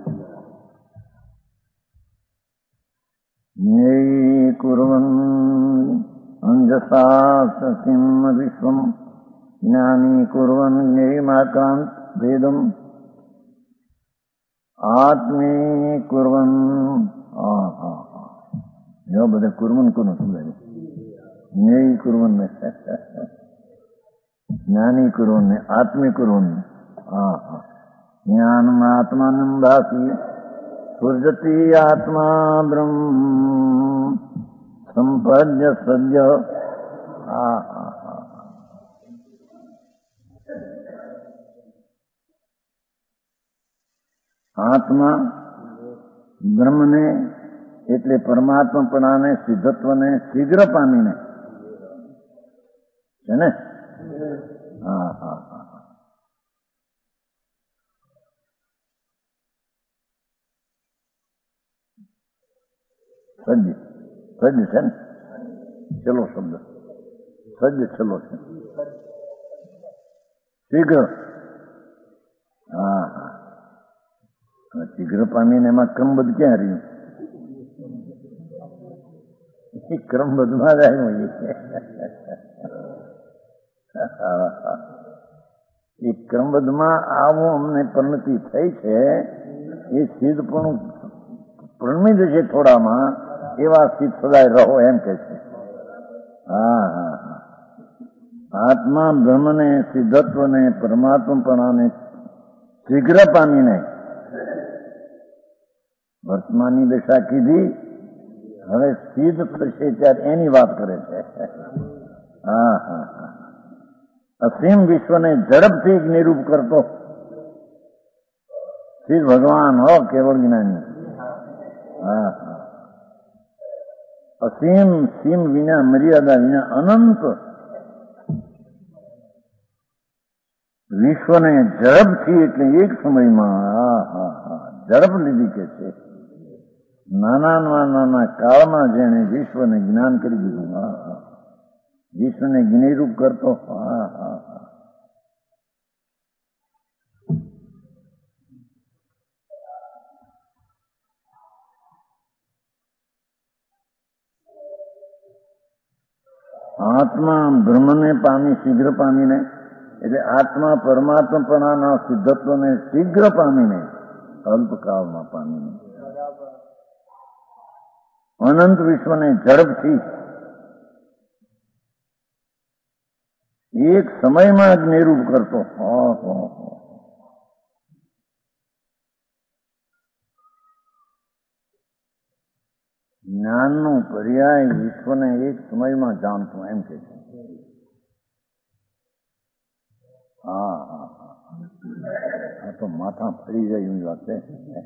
જ્ઞેય કુર્વન અંજસા સસિમ વિશ્વમ જ્ઞાની કુર્વન જ્ઞેયમાક્રાંત ભેદમ આત્મે કુર્વન. હા હા હા, એવા બધા કુર્વન કોનું સમજાયું? જ્ઞેય કુર્વન ને જ્ઞાની કુર્વન ને આત્મે કુર્વન. હા હા, જ્ઞાનમ આત્માનંદાસી સૃજતિ આત્મા બ્રહ્મ સંપદ્ય સદ્ય. હા હા હા, આત્મા બ્રહ્મને એટલે પરમાત્માપણાને સિદ્ધત્વને શીઘ્ર પામીને છે ને. હા હા હા, સજ્જ સજ્જ છે ને, છેલ્લો શબ્દ સજ્જ છેલ્લો છે. શીઘ્ર, હા હા, શીઘ્ર પામીને એમાં ક્રમબદ્ધ ક્યાં રહ્યું? ક્રમબદ્ધમાં જ આવ્યું. એ ક્રમબદ્ધમાં આવું અમને પરિણતિ થઈ છે. એ સિદ્ધ પણ પ્રણમી જશે થોડામાં, એવા સિદ્ધ સદાય રહો એમ કે છે. હા હા હા, આત્મા બ્રહ્મને, સિદ્ધત્વને, પરમાત્મપણાને શીઘ્ર પામીને વર્તમાનની દશા કીધી, હવે સિદ્ધ થશે ત્યારે એની વાત કરે છે. હા હા હા, અસીમ વિશ્વને ઝડપથી નિરૂપ કરતો સિદ્ધ ભગવાન હો, કેવળ જ્ઞાની. હા હા, અસીમ સીમ વિના, મર્યાદા વિના અનંત વિશ્વને ઝડપથી, એટલે એક સમયમાં, હા હા હા, ઝડપ લીધી કે છે. નાનામાં નાના કાળમાં જેને વિશ્વને જ્ઞાન કરી દીધું. હા હા, વિશ્વને જ્ઞેયરૂપ કરતો. હા હા હા, આત્મા બ્રહ્મને પામી શીઘ્ર પામીને, એટલે આત્મા પરમાત્મપણાના સિદ્ધત્વને શીઘ્ર પામીને, અલ્પકાળમાં પામીને, અનંત વિશ્વને ઝડપથી એક સમયમાં જ નિરૂપ કરતો. જ્ઞાનનો પર્યાય વિશ્વને એક સમયમાં જાણતો એમ કે છે. હા હા હા, આ તો માથા ફરી જાય એવી વાત છે.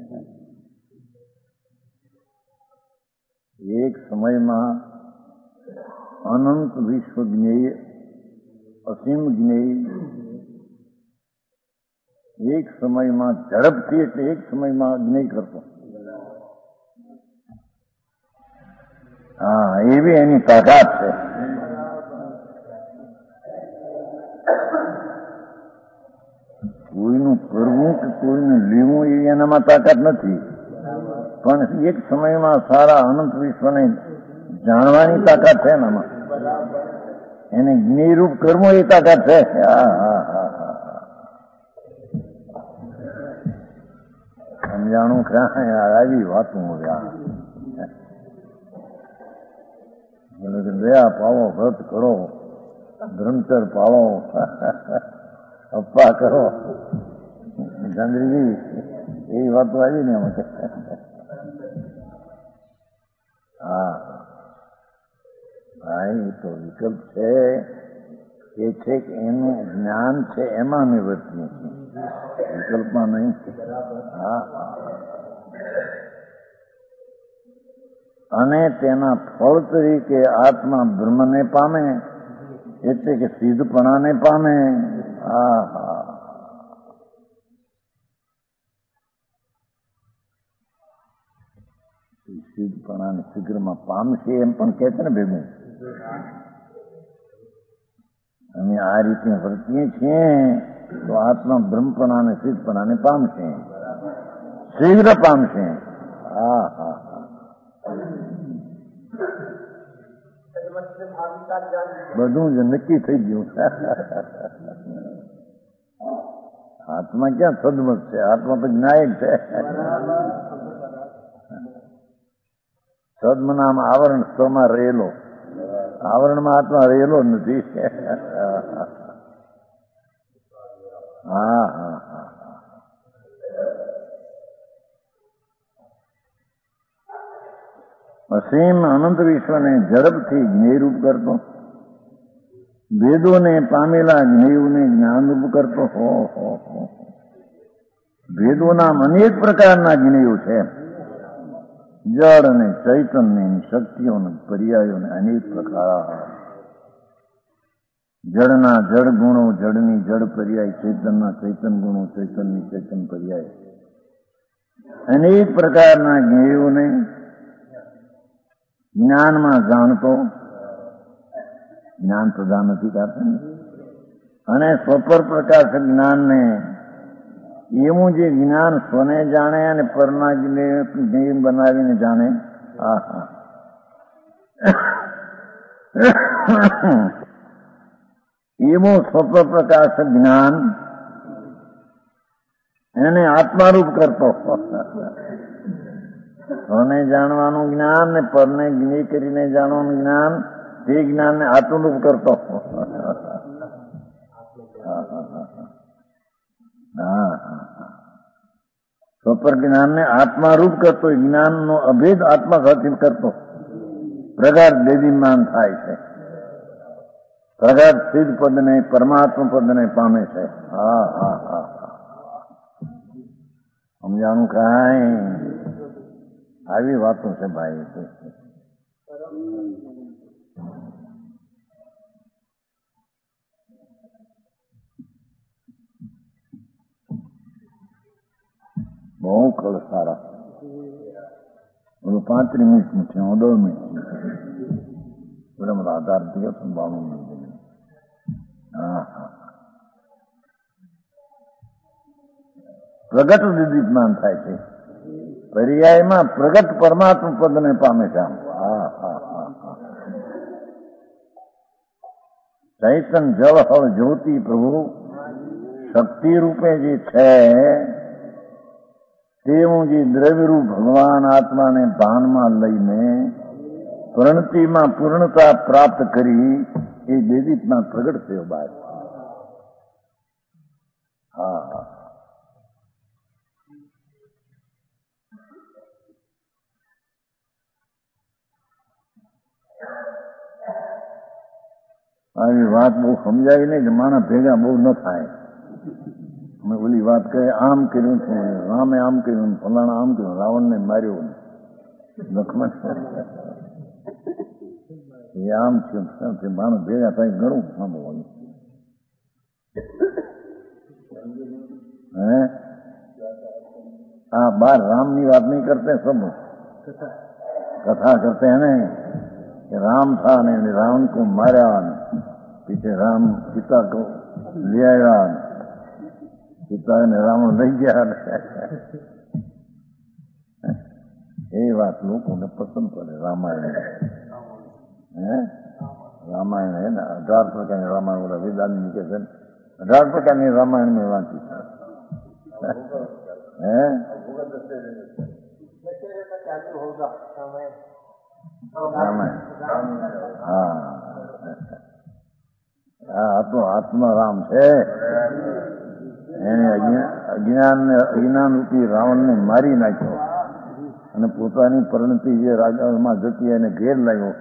એક સમયમાં અનંત વિશ્વ જ્ઞેય, અસીમ જ્ઞેય, એક સમયમાં ઝડપથી, એટલે એક સમયમાં જ્ઞેય કરતો. હા, એવી એની તાકાત છે. કોઈનું કરવું કે કોઈનું લેવું એ એનામાં તાકાત નથી, પણ એક સમયમાં સારા અનંત વિશ્વને જાણવાની તાકાત છે એનામાં. એને જ્ઞેયરૂપ કરવું એ તાકાત છે. હા હા હા હા, સમજાણું ક્યાં આવી વાતું મળ્યા. દયા પાવો, વ્રત કરો, બ્રહ્મચર પાવો, અપ્પા કરો, ચંદ્રજી એવી વાતો આવી ને એમાં. હા હા, એ તો વિકલ્પ છે. એ છે કે એનું જ્ઞાન છે એમાં અમે વર્તીએ છીએ, વિકલ્પમાં નહીં. હા હા, અને તેના ફળ તરીકે આત્મા બ્રહ્મને પામે, એટલે કે સિદ્ધપણાને પામે. હા હા, સિદ્ધપણાને શીઘ્રમાં પામશે એમ પણ કહે છે ને ભેગું. અમે આ રીતે વર્તીએ છીએ તો આત્મા બ્રહ્મપણાને સિદ્ધપણાને પામશે, શીઘ્ર પામશે. હા હા હા, બધું જ નક્કી થઈ ગયું. આત્મા ક્યાં સદમત છે? આત્મા તો જ્ઞાયક છે. સદમનામ આવરણ સ્વમાં રહેલો, આવરણમાં આત્મા રહેલો નથી. હા હા હા, અસીમ અનંત વિશ્વને ઝડપથી જ્ઞેયરૂપ કરતો, વેદોને પામેલા જ્ઞેયોને જ્ઞાનરૂપ કરતો. વેદોના અનેક પ્રકારના જ્ઞેયો છે. જળ અને ચૈતન્ય શક્તિઓને પર્યાયોને અનેક પ્રકાર. જળના જળ ગુણો, જળની જળ પર્યાય, ચૈતનના ચૈતન ગુણો, ચૈતનની ચૈતન પર્યાય, અનેક પ્રકારના જ્ઞેયોને જ્ઞાનમાં જાણતો જ્ઞાન પ્રધાન નથી કરતા અને સ્વપર પ્રકાશ જ્ઞાનને એવું જે જ્ઞાન સ્વને જાણે અને પરના જ્ઞેય બનાવીને જાણે એવું સ્વપર પ્રકાશ જ્ઞાન એને આત્મારૂપ કરતો સ્વને જાણવાનું જ્ઞાન ને પરને જ્ઞેય કરીને જાણવાનું જ્ઞાન તે જ્ઞાનને આત્મરૂપ કરતો સ્વપર જ્ઞાનને આત્મારૂપ કરતો જ્ઞાનનો અભેદ આત્મા સાથે કરતો પ્રગાઢ દેદીમાન થાય છે, પ્રગાઢ સિદ્ધ પદને પરમાત્મા પદને પામે છે. સમજાણું કાંઈ આવી વાતો છે ભાઈ. બહુ કળ સારા. બોલું 35 મિનિટનું છે, 10 મિનિટ બરાબર. મને આધાર થયો સંભાળવું નહીં. પ્રગટ દિદીપમાન થાય છે, પર્યાયમાં પ્રગટ પરમાત્મા પદને પામે છે. ચૈતન જળ હળ જ્યોતિ પ્રભુ શક્તિ રૂપે જે છે તેવું જે દ્રવ્યરૂપ ભગવાન આત્માને ભાનમાં લઈને પ્રણતિમાં પૂર્ણતા પ્રાપ્ત કરી એ દેદીપમાં પ્રગટ થયો બાદ. આવી વાત બહુ સમજાવી નહીં, માણા ભેગા બહુ ન થાય. અમે ઓલી વાત કહે આમ કર્યું છે, રામે આમ કર્યું, ફલાણા આમ કર્યું, રાવણને માર્યો, લક્ષ્મણ એ આમ છે. માણસ ભેગા થાય ઘણું સાંભળવાનું. હે બાર રામની વાત નહીં કરते सब कथा करते हैं ना कि राम था ने रावण को मारा, पीछे राम सीता को ले आया, सीता ने रावण લઈ ગયા. એ વાત લોકોને પસંદ પડે. રામાયણ રામાયણ હે ને 18 પ્રકારની રામાયણ, ઓલા વેદાંત કે છે 18 પ્રકારની રામાયણ મેં વાંચી છે. તો આત્મારામ છે. એને અજ્ઞાન રૂપી રાવણને મારી નાખ્યો અને પોતાની પરિણતિ જે રાજામાં જતી એને ઘેર લાવ્યો.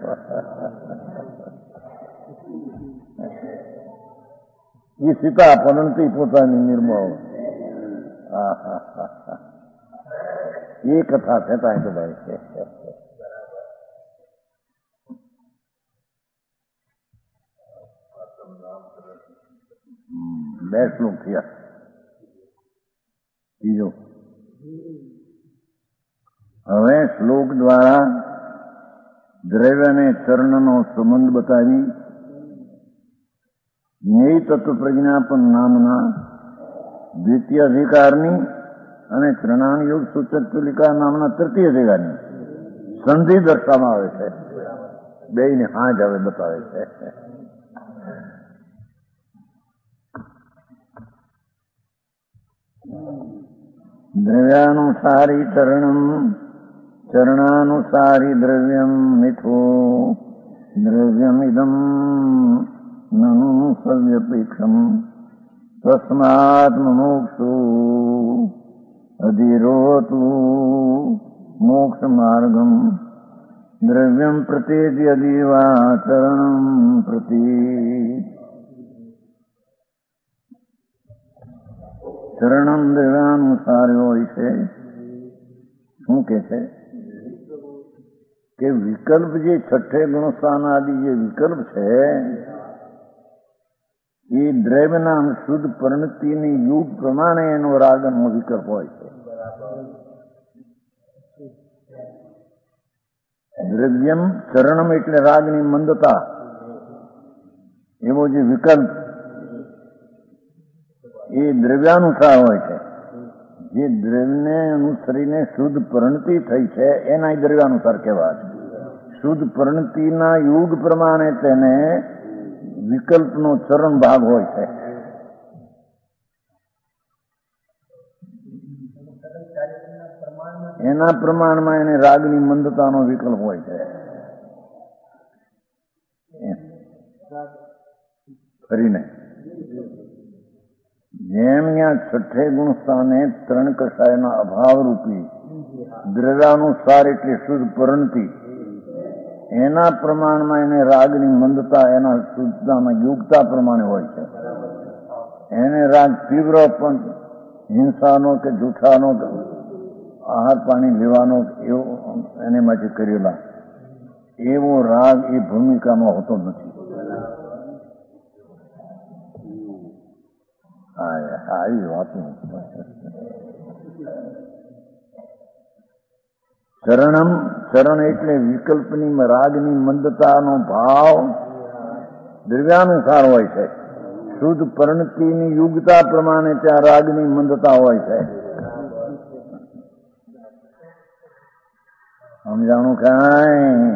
એ સીતા પરિણતિ પોતાની નિર્મળ. એ કથા થતા તો ભાઈ છે. 2 શ્લોક થયા. બીજો હવે શ્લોક દ્વારા દ્રવ્ય અને ચરણનો સંબંધ બતાવી જ્ઞેય તત્વ પ્રજ્ઞાપન નામના દ્વિતીય અધિકારની અને ચરણાન યોગ સૂચક તુલિકા નામના તૃતીય અધિકારની સંધિ દર્શાવવામાં આવે છે. બેયને હાજ હવે બતાવે છે. દ્રવ્યાનુસારી ચરણમ ચરણાનુસારી દ્રવ્યમ મિથો દ્રવ્યમિદમ નનુ સવ્યપેક્ષમ તસ્માત મોક્ષો અધિરોતુ મોક્ષ માર્ગમ દ્રવ્યમ પ્રત્યેતિ અધિવા ચરણમ પ્રતિ. ચરણમ દ્રવ્યાનુસાર હોય છે. શું કે છે કે વિકલ્પ જે છઠ્ઠે ગુણસ્થાન આદિ જે વિકલ્પ છે એ દ્રવ્યના શુદ્ધ પરિણતિની યુગ પ્રમાણે એનો રાગનો વિકલ્પ હોય છે. દ્રવ્યમ ચરણમ એટલે રાગની મંદતા, એવો જે વિકલ્પ એ દ્રવ્યાનુસાર હોય છે. જે દ્રવ્યને અનુસરીને શુદ્ધ પરિણતિ થઈ છે એના દ્રવ્યાનુસાર કહેવાય છે. શુદ્ધ પરિણતિના યુગ પ્રમાણે તેને વિકલ્પનો ચરણ ભાગ હોય છે. એના પ્રમાણમાં એને રાગની મંદતાનો વિકલ્પ હોય છે. ફરીને જેમ ત્યાં છઠ્ઠે ગુણ સ્થાને ત્રણ કષાયના અભાવ રૂપી દ્રવ્યાનુસાર એટલે શુદ્ધ પરિણતિ, એના પ્રમાણમાં એને રાગની મંદતા એના શુદ્ધતામાં યોગતા પ્રમાણે હોય છે. એને રાગ તીવ્ર પણ હિંસાનો કે જૂઠાનો આહાર પાણી લેવાનો એવો એને માટે કરેલા એવો રાગ એ ભૂમિકામાં હોતો નથી. આવી વાતો. ચરણમ, ચરણ એટલે વિકલ્પની રાગની મંદતાનો ભાવ દ્રવ્યાનુસાર હોય છે. શુદ્ધ પરિણતિની યુગતા પ્રમાણે ત્યાં રાગની મંદતા હોય છે. સમજાણું કાંઈ?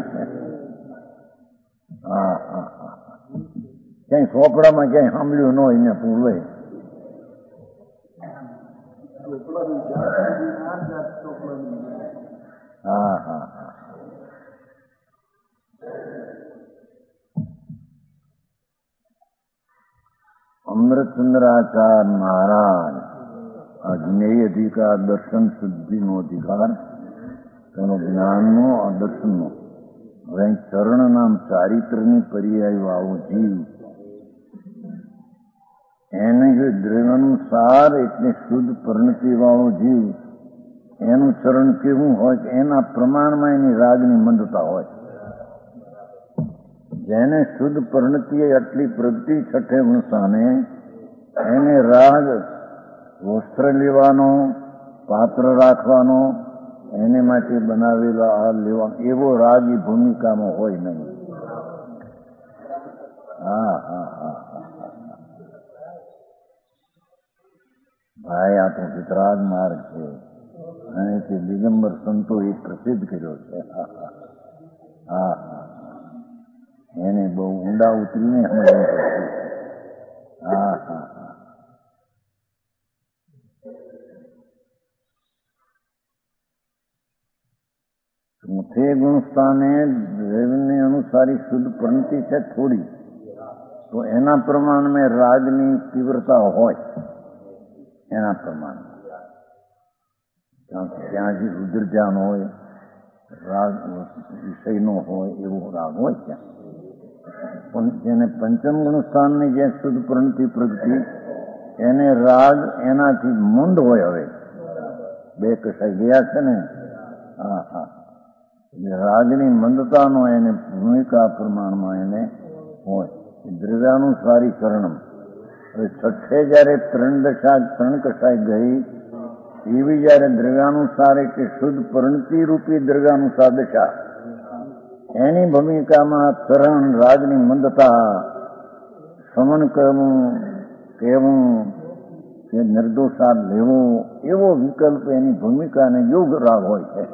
હા હા હા, ક્યાંય ચોપડામાં ક્યાંય સાંભળ્યું ન હોય ને પૂર્વે. હા હા હા, અમૃતચંદ્રાચાર્ય મહારાજ અજ્ઞેય અધિકાર દર્શન શુદ્ધિનો અધિકાર તેનો જ્ઞાનનો આ દર્શનનો. હવે ચરણ નામ ચારિત્રની પર્યાય આવો જીવ એને જો દ્રવ્યાનુસાર એટલે શુદ્ધ પરિણતિ વાળો જીવ એનું ચરણ કેવું હોય કે એના પ્રમાણમાં એની રાગની મંદતા હોય. જેને શુદ્ધ પરિણતિએ આટલી પ્રગતિ છઠ્ઠે ગુણસ્થાને એને રાગ વસ્ત્ર લેવાનો, પાત્ર રાખવાનો, એને માટે બનાવેલા આ લેવાનો એવો રાગ એ ભૂમિકામાં હોય નહીં. હા હા હા હા, ભાઈ આ તો વિતરાગ માર્ગ છે અને તે દિગંબર સંતો એ પ્રસિદ્ધ કર્યો છે. હા હા, એને બહુ ઊંડા ઉતરીને સમજવું પડશે. હા હા હા, ચોથે ગુણસ્થાને દ્રવ્યને અનુસારી શુદ્ધ પરિણતિ છે થોડી, તો એના પ્રમાણમાં રાગની તીવ્રતા હોય. એના પ્રમાણમાં ત્યાં જે રુદ્ર ધ્યાન હોય, રાગ વિષયનો હોય એવો રાગ હોય ત્યાં. પણ જેને પંચમ ગુણસ્થાનની જે શુદ્ધ પરિણતિ પ્રગતિ એને રાગ એનાથી મંદ હોય. હવે બે કસાઈ ગયા છે ને. હા હા, રાગની મંદતાનો એને ભૂમિકા પ્રમાણમાં એને હોય. દ્રવ્યાનુસારી ચરણમ. હવે છઠ્ઠે જયારે ત્રણ કસાઈ ગઈ એવી જયારે દ્રવ્યાનુસાર એટલે શુદ્ધ પરિણતિ રૂપી દ્રવ્યાનુસાર દશા એની ભૂમિકામાં ચરણ રાગની મંદતા સમન કરવું, કહેવું કે નિર્દોષાદ લેવો એવો વિકલ્પ એની ભૂમિકાને યોગ રાગ હોય છે.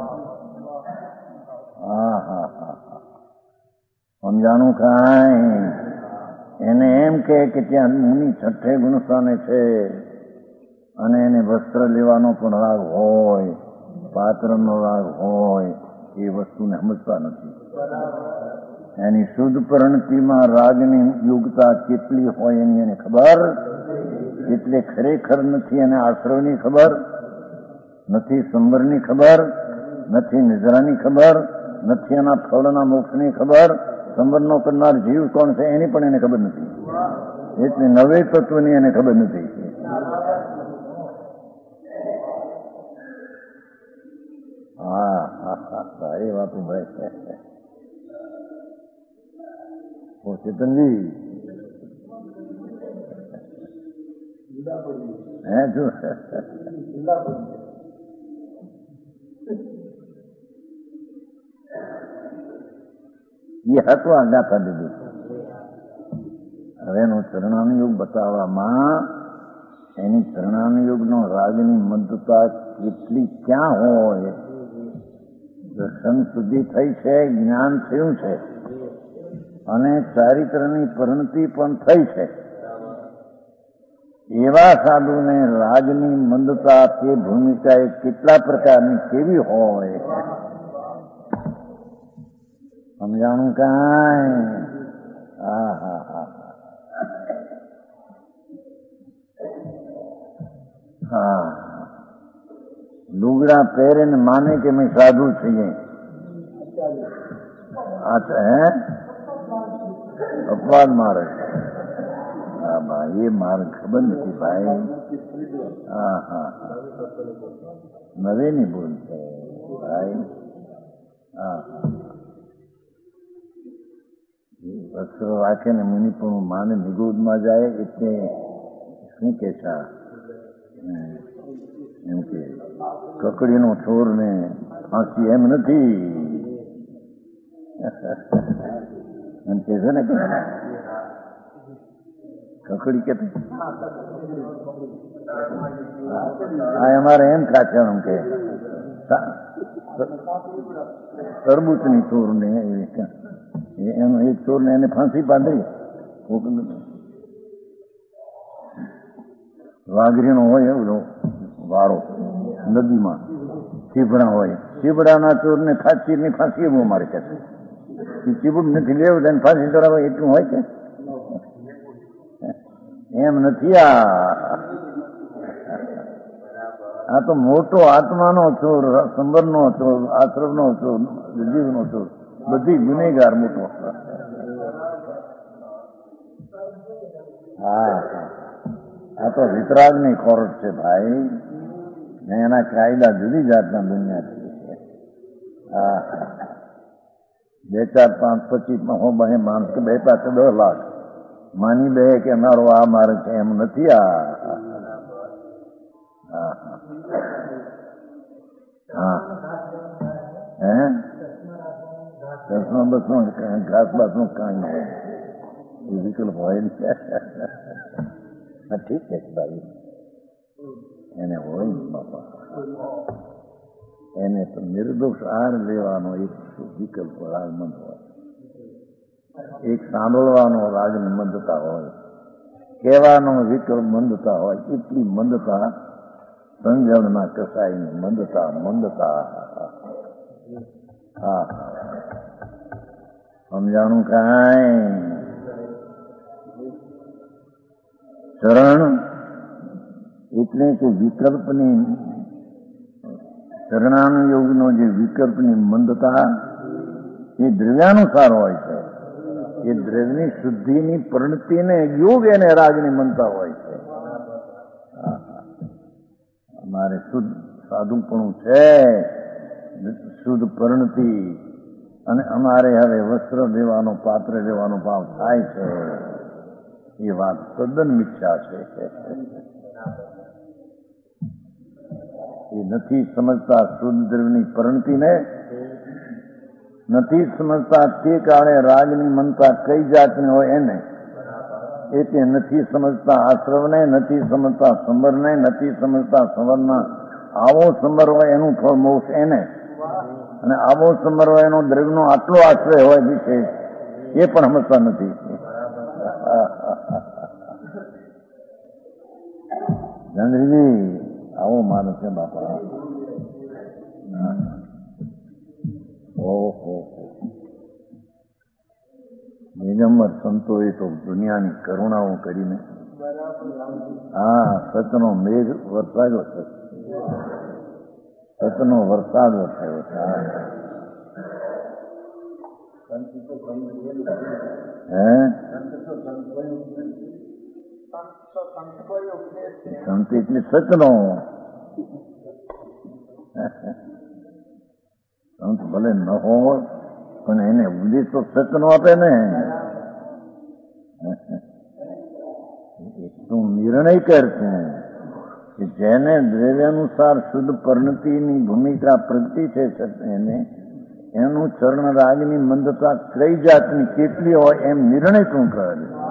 હા હા હા હા, સમજાણું કાંઈ? એને એમ કે ત્યાં મુનિ છઠ્ઠે ગુણસ્થાને છે અને એને વસ્ત્ર લેવાનો પણ રાગ હોય, પાત્રનો રાગ હોય, એ વસ્તુને સમજતા નથી. એની શુદ્ધ પરિણતિમાં રાગની યોગતા કેટલી હોય એની એને ખબર, એટલે ખરેખર નથી એને આશ્રવની ખબર, નથી સંબરની ખબર, નથી નિદ્રાની ખબર, નથી એના ફળના મોક્ષની ખબર. સંબરનો કરનાર જીવ કોણ છે એની પણ એને ખબર નથી. એટલે નવે તત્વની એને ખબર નથી. હા હા હા, સારી વાતો ભાઈ. ઓ ચેતનજી હે જો થતું આ ગાથા દીધી. હવે એનું ચરણાનુયોગ બતાવવામાં એની ચરણાનુયોગનો રાગની મધુતા કેટલી ક્યાં હોય. દર્શન શુદ્ધિ થઈ છે, જ્ઞાન થયું છે અને ચારિત્રની પરિણતિ પણ થઈ છે. એવા સાધુને રાગની મંદતા તે ભૂમિકા એ કેટલા પ્રકારની કેવી હોય સમજાણું કાંઈ? હા હા હા હા. લુગડા પહેરે ને માને કે મેં સાધુ છીએ. અપવાદ મારે. હા ભાઈ, એ મારે ખબર નથી ભાઈ. હા હા હા, નવેની ભૂલ છે ભાઈ. હા હા, વસ્ત્રો રાખે ને મુનિ પણ માને નિગુદમાં જાય એટલે શું કે છે એમ કે કકડીનો છોર ને ફાંસી એમ નથી એમ કે છે ને કકડી કે અમારે એમ ખાશે એમ કે તરબૂચની ચોર ને એનો એક ચોર ને એને ફાંસી બાંધી. વાઘરીનો હોય એવો વાળો નદીમાં ચીબડા હોય, ચીબડાના ચોર ને ચીરની ફાંસી એવું મારે કે ચીબડું નથી લેવું તેને ફાંસી ચડાવે એટલું હોય કે એમ નથી. આ તો મોટો આત્માનો ચોર, સંબરનો ચોર, આશ્રમનો ચોર, જીવનો ચોર, બધી ગુનેગાર મોટો. હા, આ તો વિતરાગની ખોરટ છે ભાઈ ને એના કાયદા જુદી જાતના દુનિયા છે. હા, 2, 4, 5, 25 હો બહે માણસ કે બે પાસે 10 લાખ માની બે કે મારો આ મારે છે એમ નથી. હા હા, હે દસમાં બસમાં ઘાસ બાસનું કાંઈ હોય એ વિકલ્પ હોય ને. હા ઠીક છે ભાઈ, એને હોય ને બાપા, એને તો નિર્દોષ આહાર લેવાનો એક વિકલ્પ રાગમંદ હોય, એક સાંભળવાનો રાગની મંદતા હોય, કહેવાનો વિકલ્પ મંદતા હોય. એટલી મંદતા સંજળના કસાઈની મંદતા. હા, સમજાણું કાંઈ? ચરણ એટલે કે વિકલ્પની, ચરણાનુયોગનો જે વિકલ્પની મંદતા એ દ્રવ્યાનુસાર હોય છે. એ દ્રવ્યની શુદ્ધિની પરિણતિને યોગ એને રાગની મંદતા હોય છે. અમારે શુદ્ધ સાધુપણું છે, શુદ્ધ પરિણતિ, અને અમારે હવે વસ્ત્ર લેવાનો, પાત્ર લેવાનો ભાવ થાય છે. એ વાત તદ્દન મિથ્યા છે. એ નથી સમજતા શુદ્ધ દ્રવ્યની પરિણતિને, નથી સમજતા તે કાળે રાગની મનતા કઈ જાતની હોય એને, એટલે નથી સમજતા આશ્રવને, નથી સમજતા સંબરને, નથી સમજતા સંવરના આવો સંબર હોય એનું ફળ મોક્ષ એને, અને આવો સંબર હોય એનો દ્રવ્યનો આટલો આશ્રય હોય વિશેષ એ પણ સમજતા નથી. ચંદ્રજી આવો માણસ છે બાપા. ઓહો, નિગમ્બર સંતોએ તો દુનિયાની કરુણાઓ કરીને હા સતનો મેઘ વરસાયો છે, સતનો વરસાદ વરસાયો છે. સંત એટલે સતનો સંત ભલે ન હોય પણ એને ઉપદેશ તો સતનો આપે ને. તું નિર્ણય કર છે કે જેને દ્રવ્યાનુસાર શુદ્ધ પરિણતિની ભૂમિકા પ્રગટી છે એને એનું ચરણ રાગની મંદતા કઈ જાતની કેટલી હોય એમ નિર્ણય તું કરે.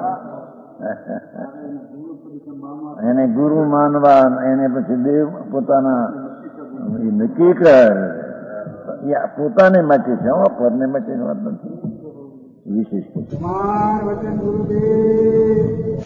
એને ગુરુ માનવા, એને પછી દેવ પોતાના નક્કી કર. પોતાને માટે છે, પરને માટે વાત નથી. વિશેષ વચન ગુરુદેવ